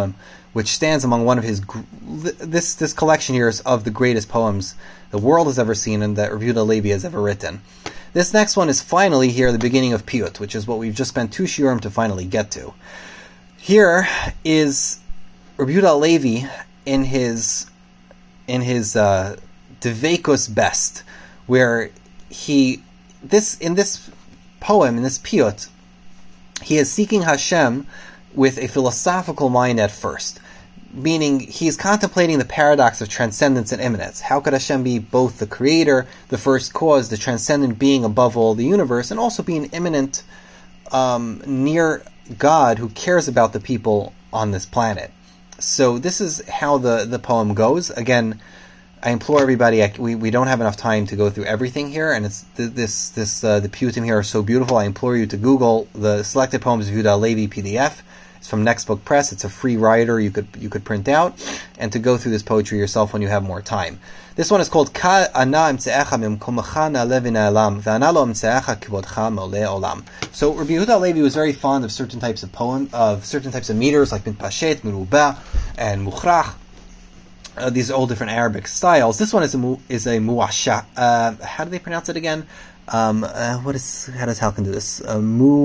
which stands among one of his this this collection here is of the greatest poems the world has ever seen and that Rabbi Yehuda Levi has ever written. This next one is finally here the beginning of Piyut, which is what we've just spent two shiurim to finally get to. Here is Rabbi Yehuda Levi in his in his uh, Deveikus best, where he this in this poem in this Piyut, he is seeking Hashem with a philosophical mind at first, meaning he's contemplating the paradox of transcendence and immanence. How could Hashem be both the creator, the first cause, the transcendent being above all the universe, and also be an immanent, um, near God who cares about the people on this planet? So this is how the, the poem goes. Again, I implore everybody, I, we, we don't have enough time to go through everything here, and it's th- this this uh, the piyutim here are so beautiful. I implore you to Google the Selected Poems of Yehuda Levi P D F. It's from Next Book Press. It's a free writer you could you could print out, and to go through this poetry yourself when you have more time. This one is called Ka Ana Imtzeecha Mimkomecha Na'aleh V'Na'alam Ve'ana Lo Imtzeecha Kivodcha Moleh Olam. So Rabbi Yehuda Levi was very fond of certain types of poem, of certain types of meters like Mitpashet, Merubah, and Mukhrach. Uh, these are all different Arabic styles. This one is a mu, is a muwasha. Uh, how do they pronounce it again? Um, uh, what is how does Halkan do this? Uh,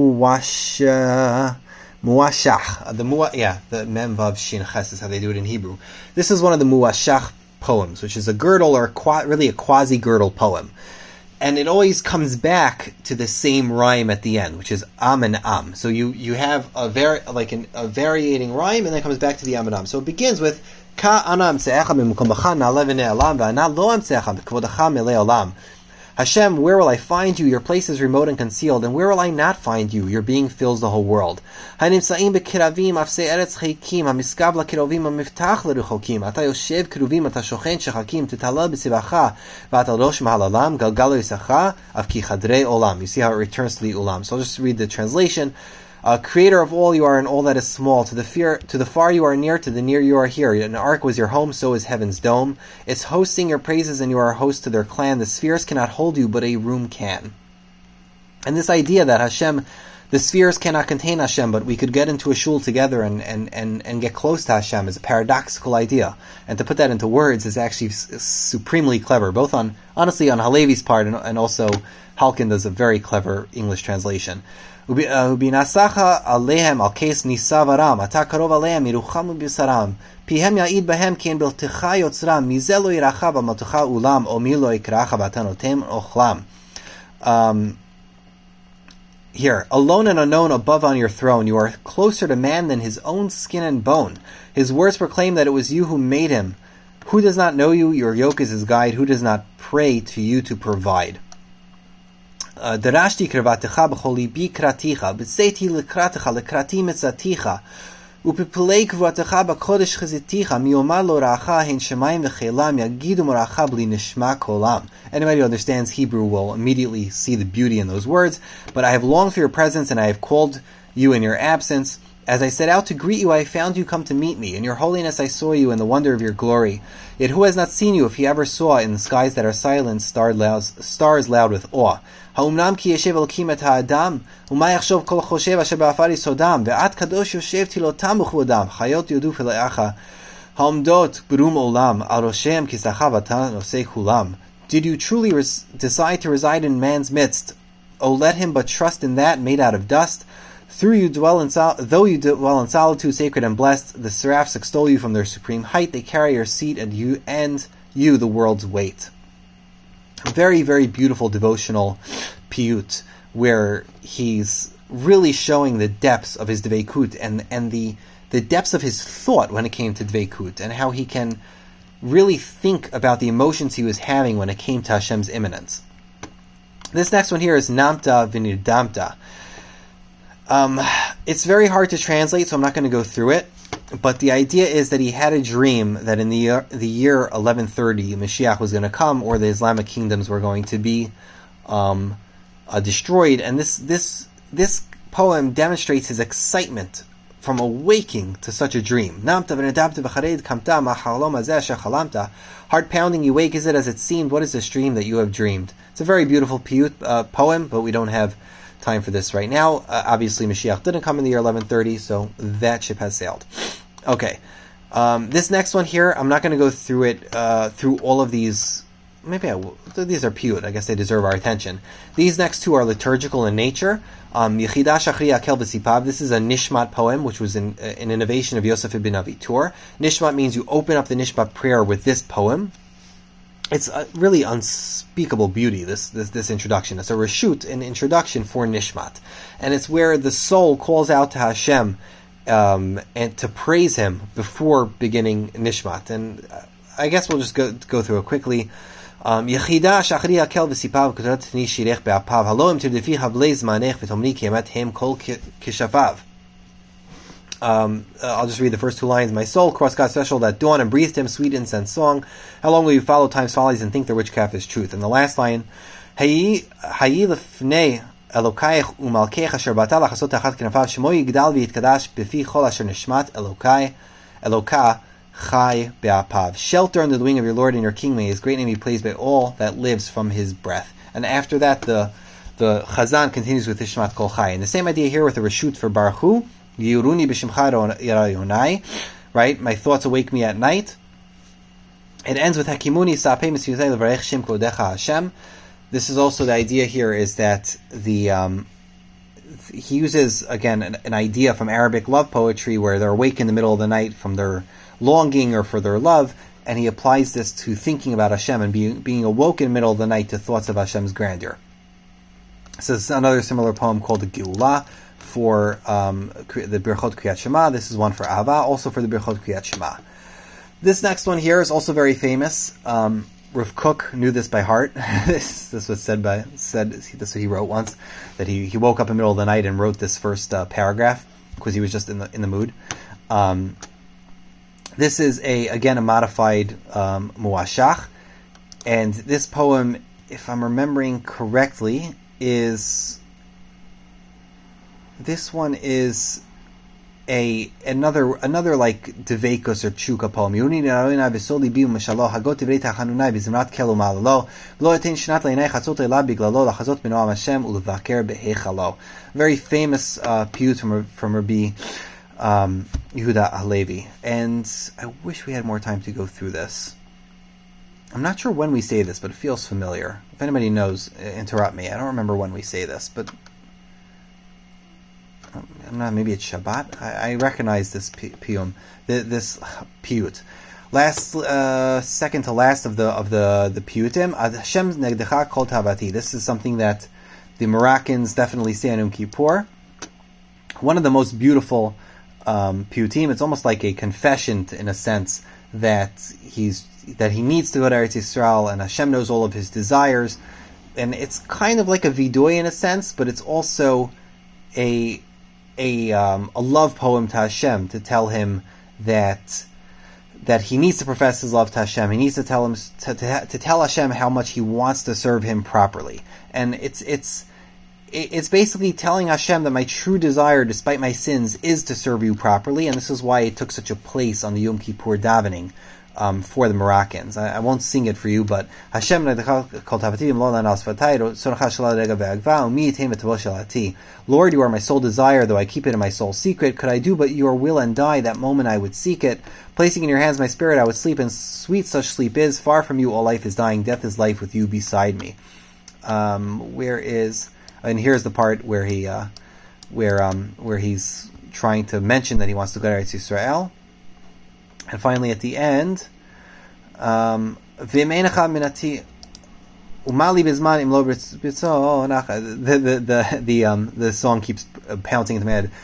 muwasha, muwashach. Uh, the muwa, yeah, the mem vav shin ches is how they do it in Hebrew. This is one of the muwashach poems, which is a girdle or a qua, really a quasi girdle poem, and it always comes back to the same rhyme at the end, which is am and am. So you you have a very like an, a variating rhyme, and then it comes back to the am and am. So it begins with Ka ana amtzeecha mimkomecha na'aleh v'na'alam ve'ana lo amtzeecha b'kvodecha meleh olam. Hashem, where will I find you? Your place is remote and concealed, and where will I not find you? Your being fills the whole world. Hanimsaim bekiravim afsei eretz chaykim hamiskav lakirovim hamiftach leruchokim. Ata yoshev kiruvim ata shochen shechakim titalal b'sivacha v'ata rosh mahalalam galgalo yisacha avki chadrei olam. You see how it returns to the ulam. So I'll just read the translation. Uh, creator of all you are and all that is small. To the fear, to the far you are near, to the near you are here. An ark was your home, so is heaven's dome. It's hosting your praises, and you are a host to their clan. The spheres cannot hold you, but a room can. And this idea that Hashem, the spheres cannot contain Hashem, but we could get into a shul together and, and, and, and get close to Hashem is a paradoxical idea. And to put that into words is actually s- supremely clever, both on, honestly, on Halevi's part, and, and also Halkin does a very clever English translation. Ubinasacha alehem al kes nisavaram ata karov alehem mirucham ubisaram pihem ya'id behem ken beltecha yotzram mizelo iracha b'matocha ulam o milo ikracha batanotem ochlam. Um, here, alone and unknown above on your throne, you are closer to man than his own skin and bone. His words proclaim that it was you who made him. Who does not know you? Your yoke is his guide. Who does not pray to you to provide? Darashti kravatecha b'chol libi kraticha b'seiti lekratecha lekrati mitzaticha upipulei kravatecha b'kodesh chiziticha miyomar lo ra'acha hein shemayim v'chelam yagidu moracha b'li nishma kolam. Anybody who understands Hebrew will immediately see the beauty in those words. But I have longed for your presence, and I have called you in your absence. As I set out to greet you, I found you come to meet me. In your holiness I saw you in the wonder of your glory. Yet who has not seen you, if he ever saw in the skies that are silent, stars loud, stars loud with awe? Ha'umnam ki yeshev elokim et ha'adam, u'ma yachshov kol choshev asher ba'afar yisodam, ve'at kadosh yoshev tilotam uchvodam, chayot yodu file'acha, ha'umdot b'rum olam, al roshem kisacha v'atan osei kulam. Did you truly res- decide to reside in man's midst? Oh, let him but trust in that made out of dust. Through you dwell in sol- though you dwell in solitude, sacred and blessed, the seraphs extol you from their supreme height. They carry your seat, and you and you the world's weight. Very, very beautiful devotional piyut, where he's really showing the depths of his dveikut and and the the depths of his thought when it came to dveikut, and how he can really think about the emotions he was having when it came to Hashem's immanence. This next one here is Namta V'Nirdamta. Um, it's very hard to translate, so I'm not going to go through it. But the idea is that he had a dream that in the year, the year eleven thirty, Mashiach was going to come, or the Islamic kingdoms were going to be um, uh, destroyed. And this this this poem demonstrates his excitement from awaking to such a dream. Heart pounding, you wake, is it as it seemed? What is this dream that you have dreamed? It's a very beautiful piyut, uh, poem, but we don't have time for this right now. Uh, obviously, Mashiach didn't come in the year eleven thirty, so that ship has sailed. Okay. Um, this next one here, I'm not going to go through it, uh, through all of these. Maybe I will. These are piyut. I guess they deserve our attention. These next two are liturgical in nature. Um, Yechida Shachri Akel V'Sipav. This is a Nishmat poem, which was an, an innovation of Yosef ibn Avitur. Nishmat means you open up the Nishmat prayer with this poem. It's a really unspeakable beauty, this, this this introduction. It's a reshut, an introduction for Nishmat. And it's where the soul calls out to Hashem um, and to praise Him before beginning Nishmat. And I guess we'll just go go through it quickly. Yechida Shachri Akel V'Sipav K'torat Ni Shirech Be'apav Haloim Tirdefi Hablei Zmanech V'tomni Kemet Hem Kol Kishafav. Um, uh, I'll just read the first two lines. My soul crossed God's threshold at dawn and breathed Him sweet incense song. How long will you follow time's follies and think the rich calf is truth? And the last line, Hayi lefnei Elokai umalkei asher bata lachasot tachat knafav shemo yigdal v'yitkadash b'fi chol asher nishmat Elokai Eloka chai be'apav. Shelter under the wing of your Lord and your King, may His great name be praised by all that lives from His breath. And after that, the the Chazan continues with Nishmat Kol Chai. And the same idea here with the reshut for Baruch Hu. Yiruni b'shimcha yonai, right? My thoughts awake me at night. It ends with Hakimuni sapei mitzvotei levarech shem kodecha Hashem. This is also the idea here is that the um, he uses again an, an idea from Arabic love poetry where they're awake in the middle of the night from their longing or for their love, and he applies this to thinking about Hashem and being being awoke in the middle of the night to thoughts of Hashem's grandeur. So this is another similar poem called the Geulah. For um, the Birchot Kriyat Shema. This is one for Ahava, also for the Birchot Kriyat Shema. This next one here is also very famous. Um, Rav Kook knew this by heart. this, this was said by said this what he wrote once, that he, he woke up in the middle of the night and wrote this first uh, paragraph because he was just in the in the mood. Um, this is a again a modified um, Muashach, and this poem, if I'm remembering correctly, is. This one is a another another like Devekos or Chuka poem. Very famous uh, piyut from from Rabbi um, Yehuda Halevi, and I wish we had more time to go through this. I'm not sure when we say this, but it feels familiar. If anybody knows, interrupt me. I don't remember when we say this, but. I'm not, maybe it's Shabbat. I, I recognize this piyum, this piyut. Last, uh, second to last of the of the the piyutim. Hashem negdecha kol tavati. This is something that the Moroccans definitely say on Yom Kippur. One of the most beautiful um, piyutim. It's almost like a confession, in a sense, that he's that he needs to go to Eretz Yisrael, and Hashem knows all of his desires. And it's kind of like a vidoy in a sense, but it's also a a um, a love poem to Hashem, to tell him that that he needs to profess his love to Hashem. He needs to tell him to, to, to tell Hashem how much he wants to serve him properly. And it's it's it's basically telling Hashem that my true desire, despite my sins, is to serve you properly. And this is why it took such a place on the Yom Kippur davening um, for the Moroccans. I, I won't sing it for you, but Hashem Lord, you are my sole desire, though I keep it in my soul secret. Could I do but your will and die? That moment I would seek it. Placing in your hands my spirit, I would sleep, and sweet such sleep is. Far from you, all life is dying. Death is life with you beside me. Um, where is? And here's the part where he, uh, where um, where he's trying to mention that he wants to go to Eretz Yisrael. And finally, at the end, um, the the the the um the song keeps pouncing into my head.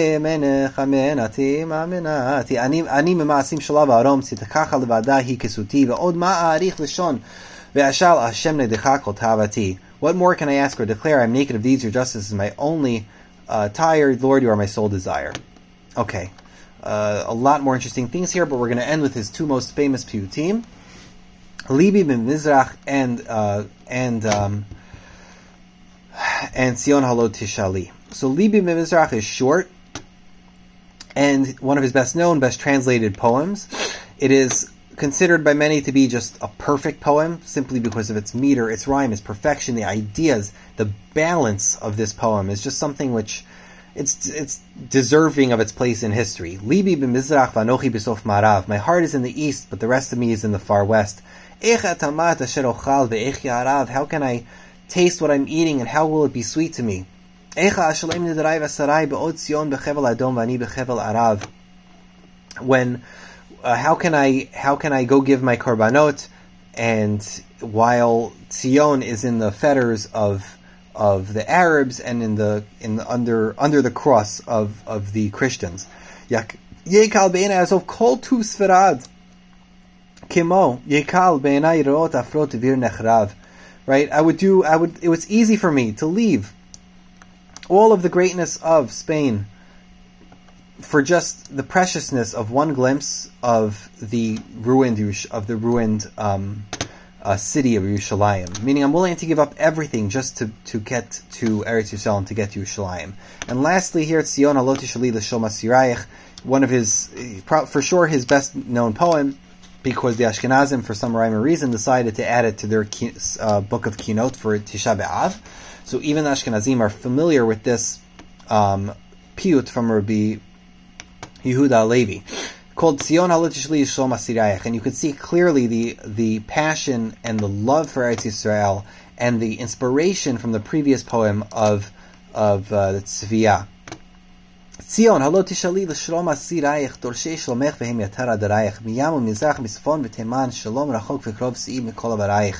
What more can I ask or declare? I am naked of deeds. Your justice is my only uh, tire. Lord, you are my sole desire. Okay. Uh, a lot more interesting things here, but we're going to end with his two most famous piyutim, Libi bin Mizrach and uh, and um, and Sion Halot Tishali. So Libi bin Mizrach is short and one of his best known, best translated poems. It is considered by many to be just a perfect poem, simply because of its meter, its rhyme, its perfection, the ideas, the balance of this poem is just something which it's it's deserving of its place in history. Libi b'mizrach v'anochi b'sof ma'arav. My heart is in the east, but the rest of me is in the far west. How can I taste what I'm eating, and how will it be sweet to me? When uh, how can I how can I go give my korbanot, and while Zion is in the fetters of of the Arabs and in the in the under under the cross of, of the Christians? Yekal be'enai azov kol tu sfarad kimo yekal be'enai root afrot vir nechrav. Right? I would do. I would. It was easy for me to leave all of the greatness of Spain for just the preciousness of one glimpse of the ruined of the ruined um, uh, city of Yerushalayim. Meaning, I'm willing to give up everything just to, to get to Eretz Yisrael and to get to Yerushalayim. And lastly, here at Zion Halot Tishali L'Shel Masirayich, one of his, for sure, his best known poem, because the Ashkenazim, for some rhyme or reason, decided to add it to their uh, book of Kinot for Tisha B'Av. So even the Ashkenazim are familiar with this um, piyut from Rabbi Yehuda Halevi, called Zion Halot Tishli Yishol Masirayach, and you could see clearly the the passion and the love for Eretz Yisrael and the inspiration from the previous poem of of uh, the Tzviyah. Zion Halot Tishli Yishol Masirayach Dorshei Shlomech Vehem Yatar Adarayach Miyam Umizrach Misfon V'Teman Shalom Rachok V'Krov Se'i Mikol Avarayich.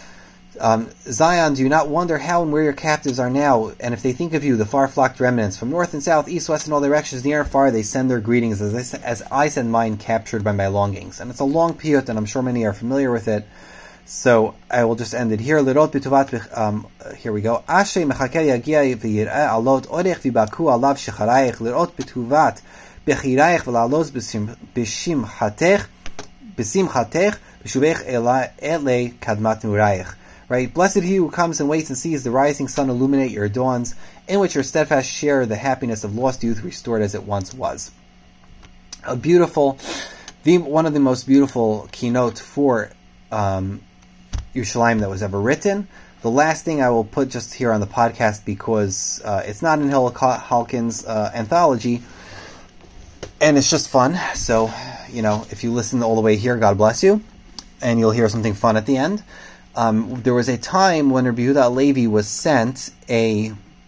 Um, Zion, do you not wonder how and where your captives are now? And if they think of you, the far-flocked remnants, from north and south, east, west, and all directions, near and far, they send their greetings as I, as I send mine, captured by my longings. And it's a long piyut, and I'm sure many are familiar with it. So I will just end it here. Lirot b'tuvat, um, here we go. Ashe mechakeh yagia v'yir'eh alot orech v'baku alav shecharayich lirot b'tuvat b'chirayich v'lalos b'shimchatech b'simchatech b'shuvech elei kadmat nurayich. Right? Blessed he who comes and waits and sees the rising sun illuminate your dawns, in which your steadfast share the happiness of lost youth restored as it once was. A beautiful, the one of the most beautiful keynote for um, Yerushalayim that was ever written. The last thing I will put just here on the podcast, because uh, it's not in Hillel Halkin's uh, anthology, and it's just fun. So, you know, if you listen all the way here, God bless you, and you'll hear something fun at the end. Um, there was a time when Rabbi Yehuda Halevi was sent a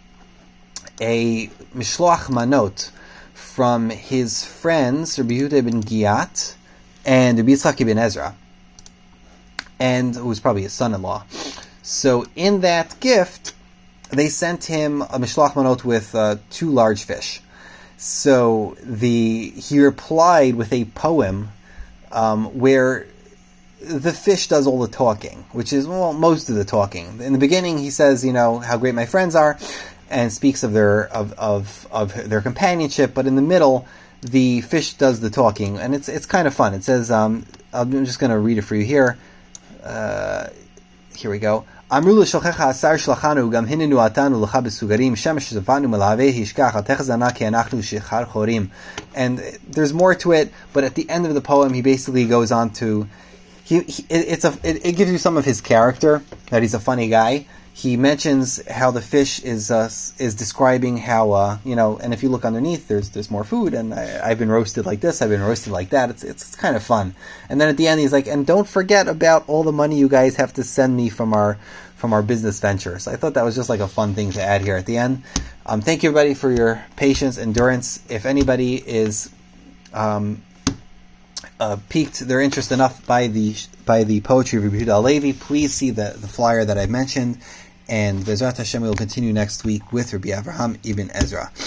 a mishloach manot from his friends Rabbi Yehuda ben Giyat and Rabbi Yitzchak ibn Ezra, and who was probably his son-in-law. So in that gift, they sent him a mishloach manot with uh, two large fish. So the he replied with a poem um, where the fish does all the talking, which is, well, most of the talking. In the beginning, he says, you know, how great my friends are, and speaks of their of of, of their companionship. But in the middle, the fish does the talking, and it's it's kind of fun. It says, um, I'm just going to read it for you here. Uh, here we go. Amru l'shochecha asar shlachanu gam hinenu atanu l'cha besugarim shemesh zavanu melaveh hishkach atechzana ki anachnu shechar chorim. And there's more to it, but at the end of the poem, he basically goes on to He, he it's a it, it gives you some of his character, that he's a funny guy. He mentions how the fish is uh, is describing how uh, you know, and if you look underneath, there's there's more food, and I, I've been roasted like this, I've been roasted like that. It's, it's it's kind of fun. And then at the end, he's like, and don't forget about all the money you guys have to send me from our from our business ventures. I thought that was just like a fun thing to add here at the end. Um, thank you everybody for your patience, endurance. If anybody is um, Uh, piqued their interest enough by the by the poetry of Rabbi Yehuda Halevi, please see the, the flyer that I mentioned, and Bezrat Hashem will continue next week with Rabbi Avraham ibn Ezra.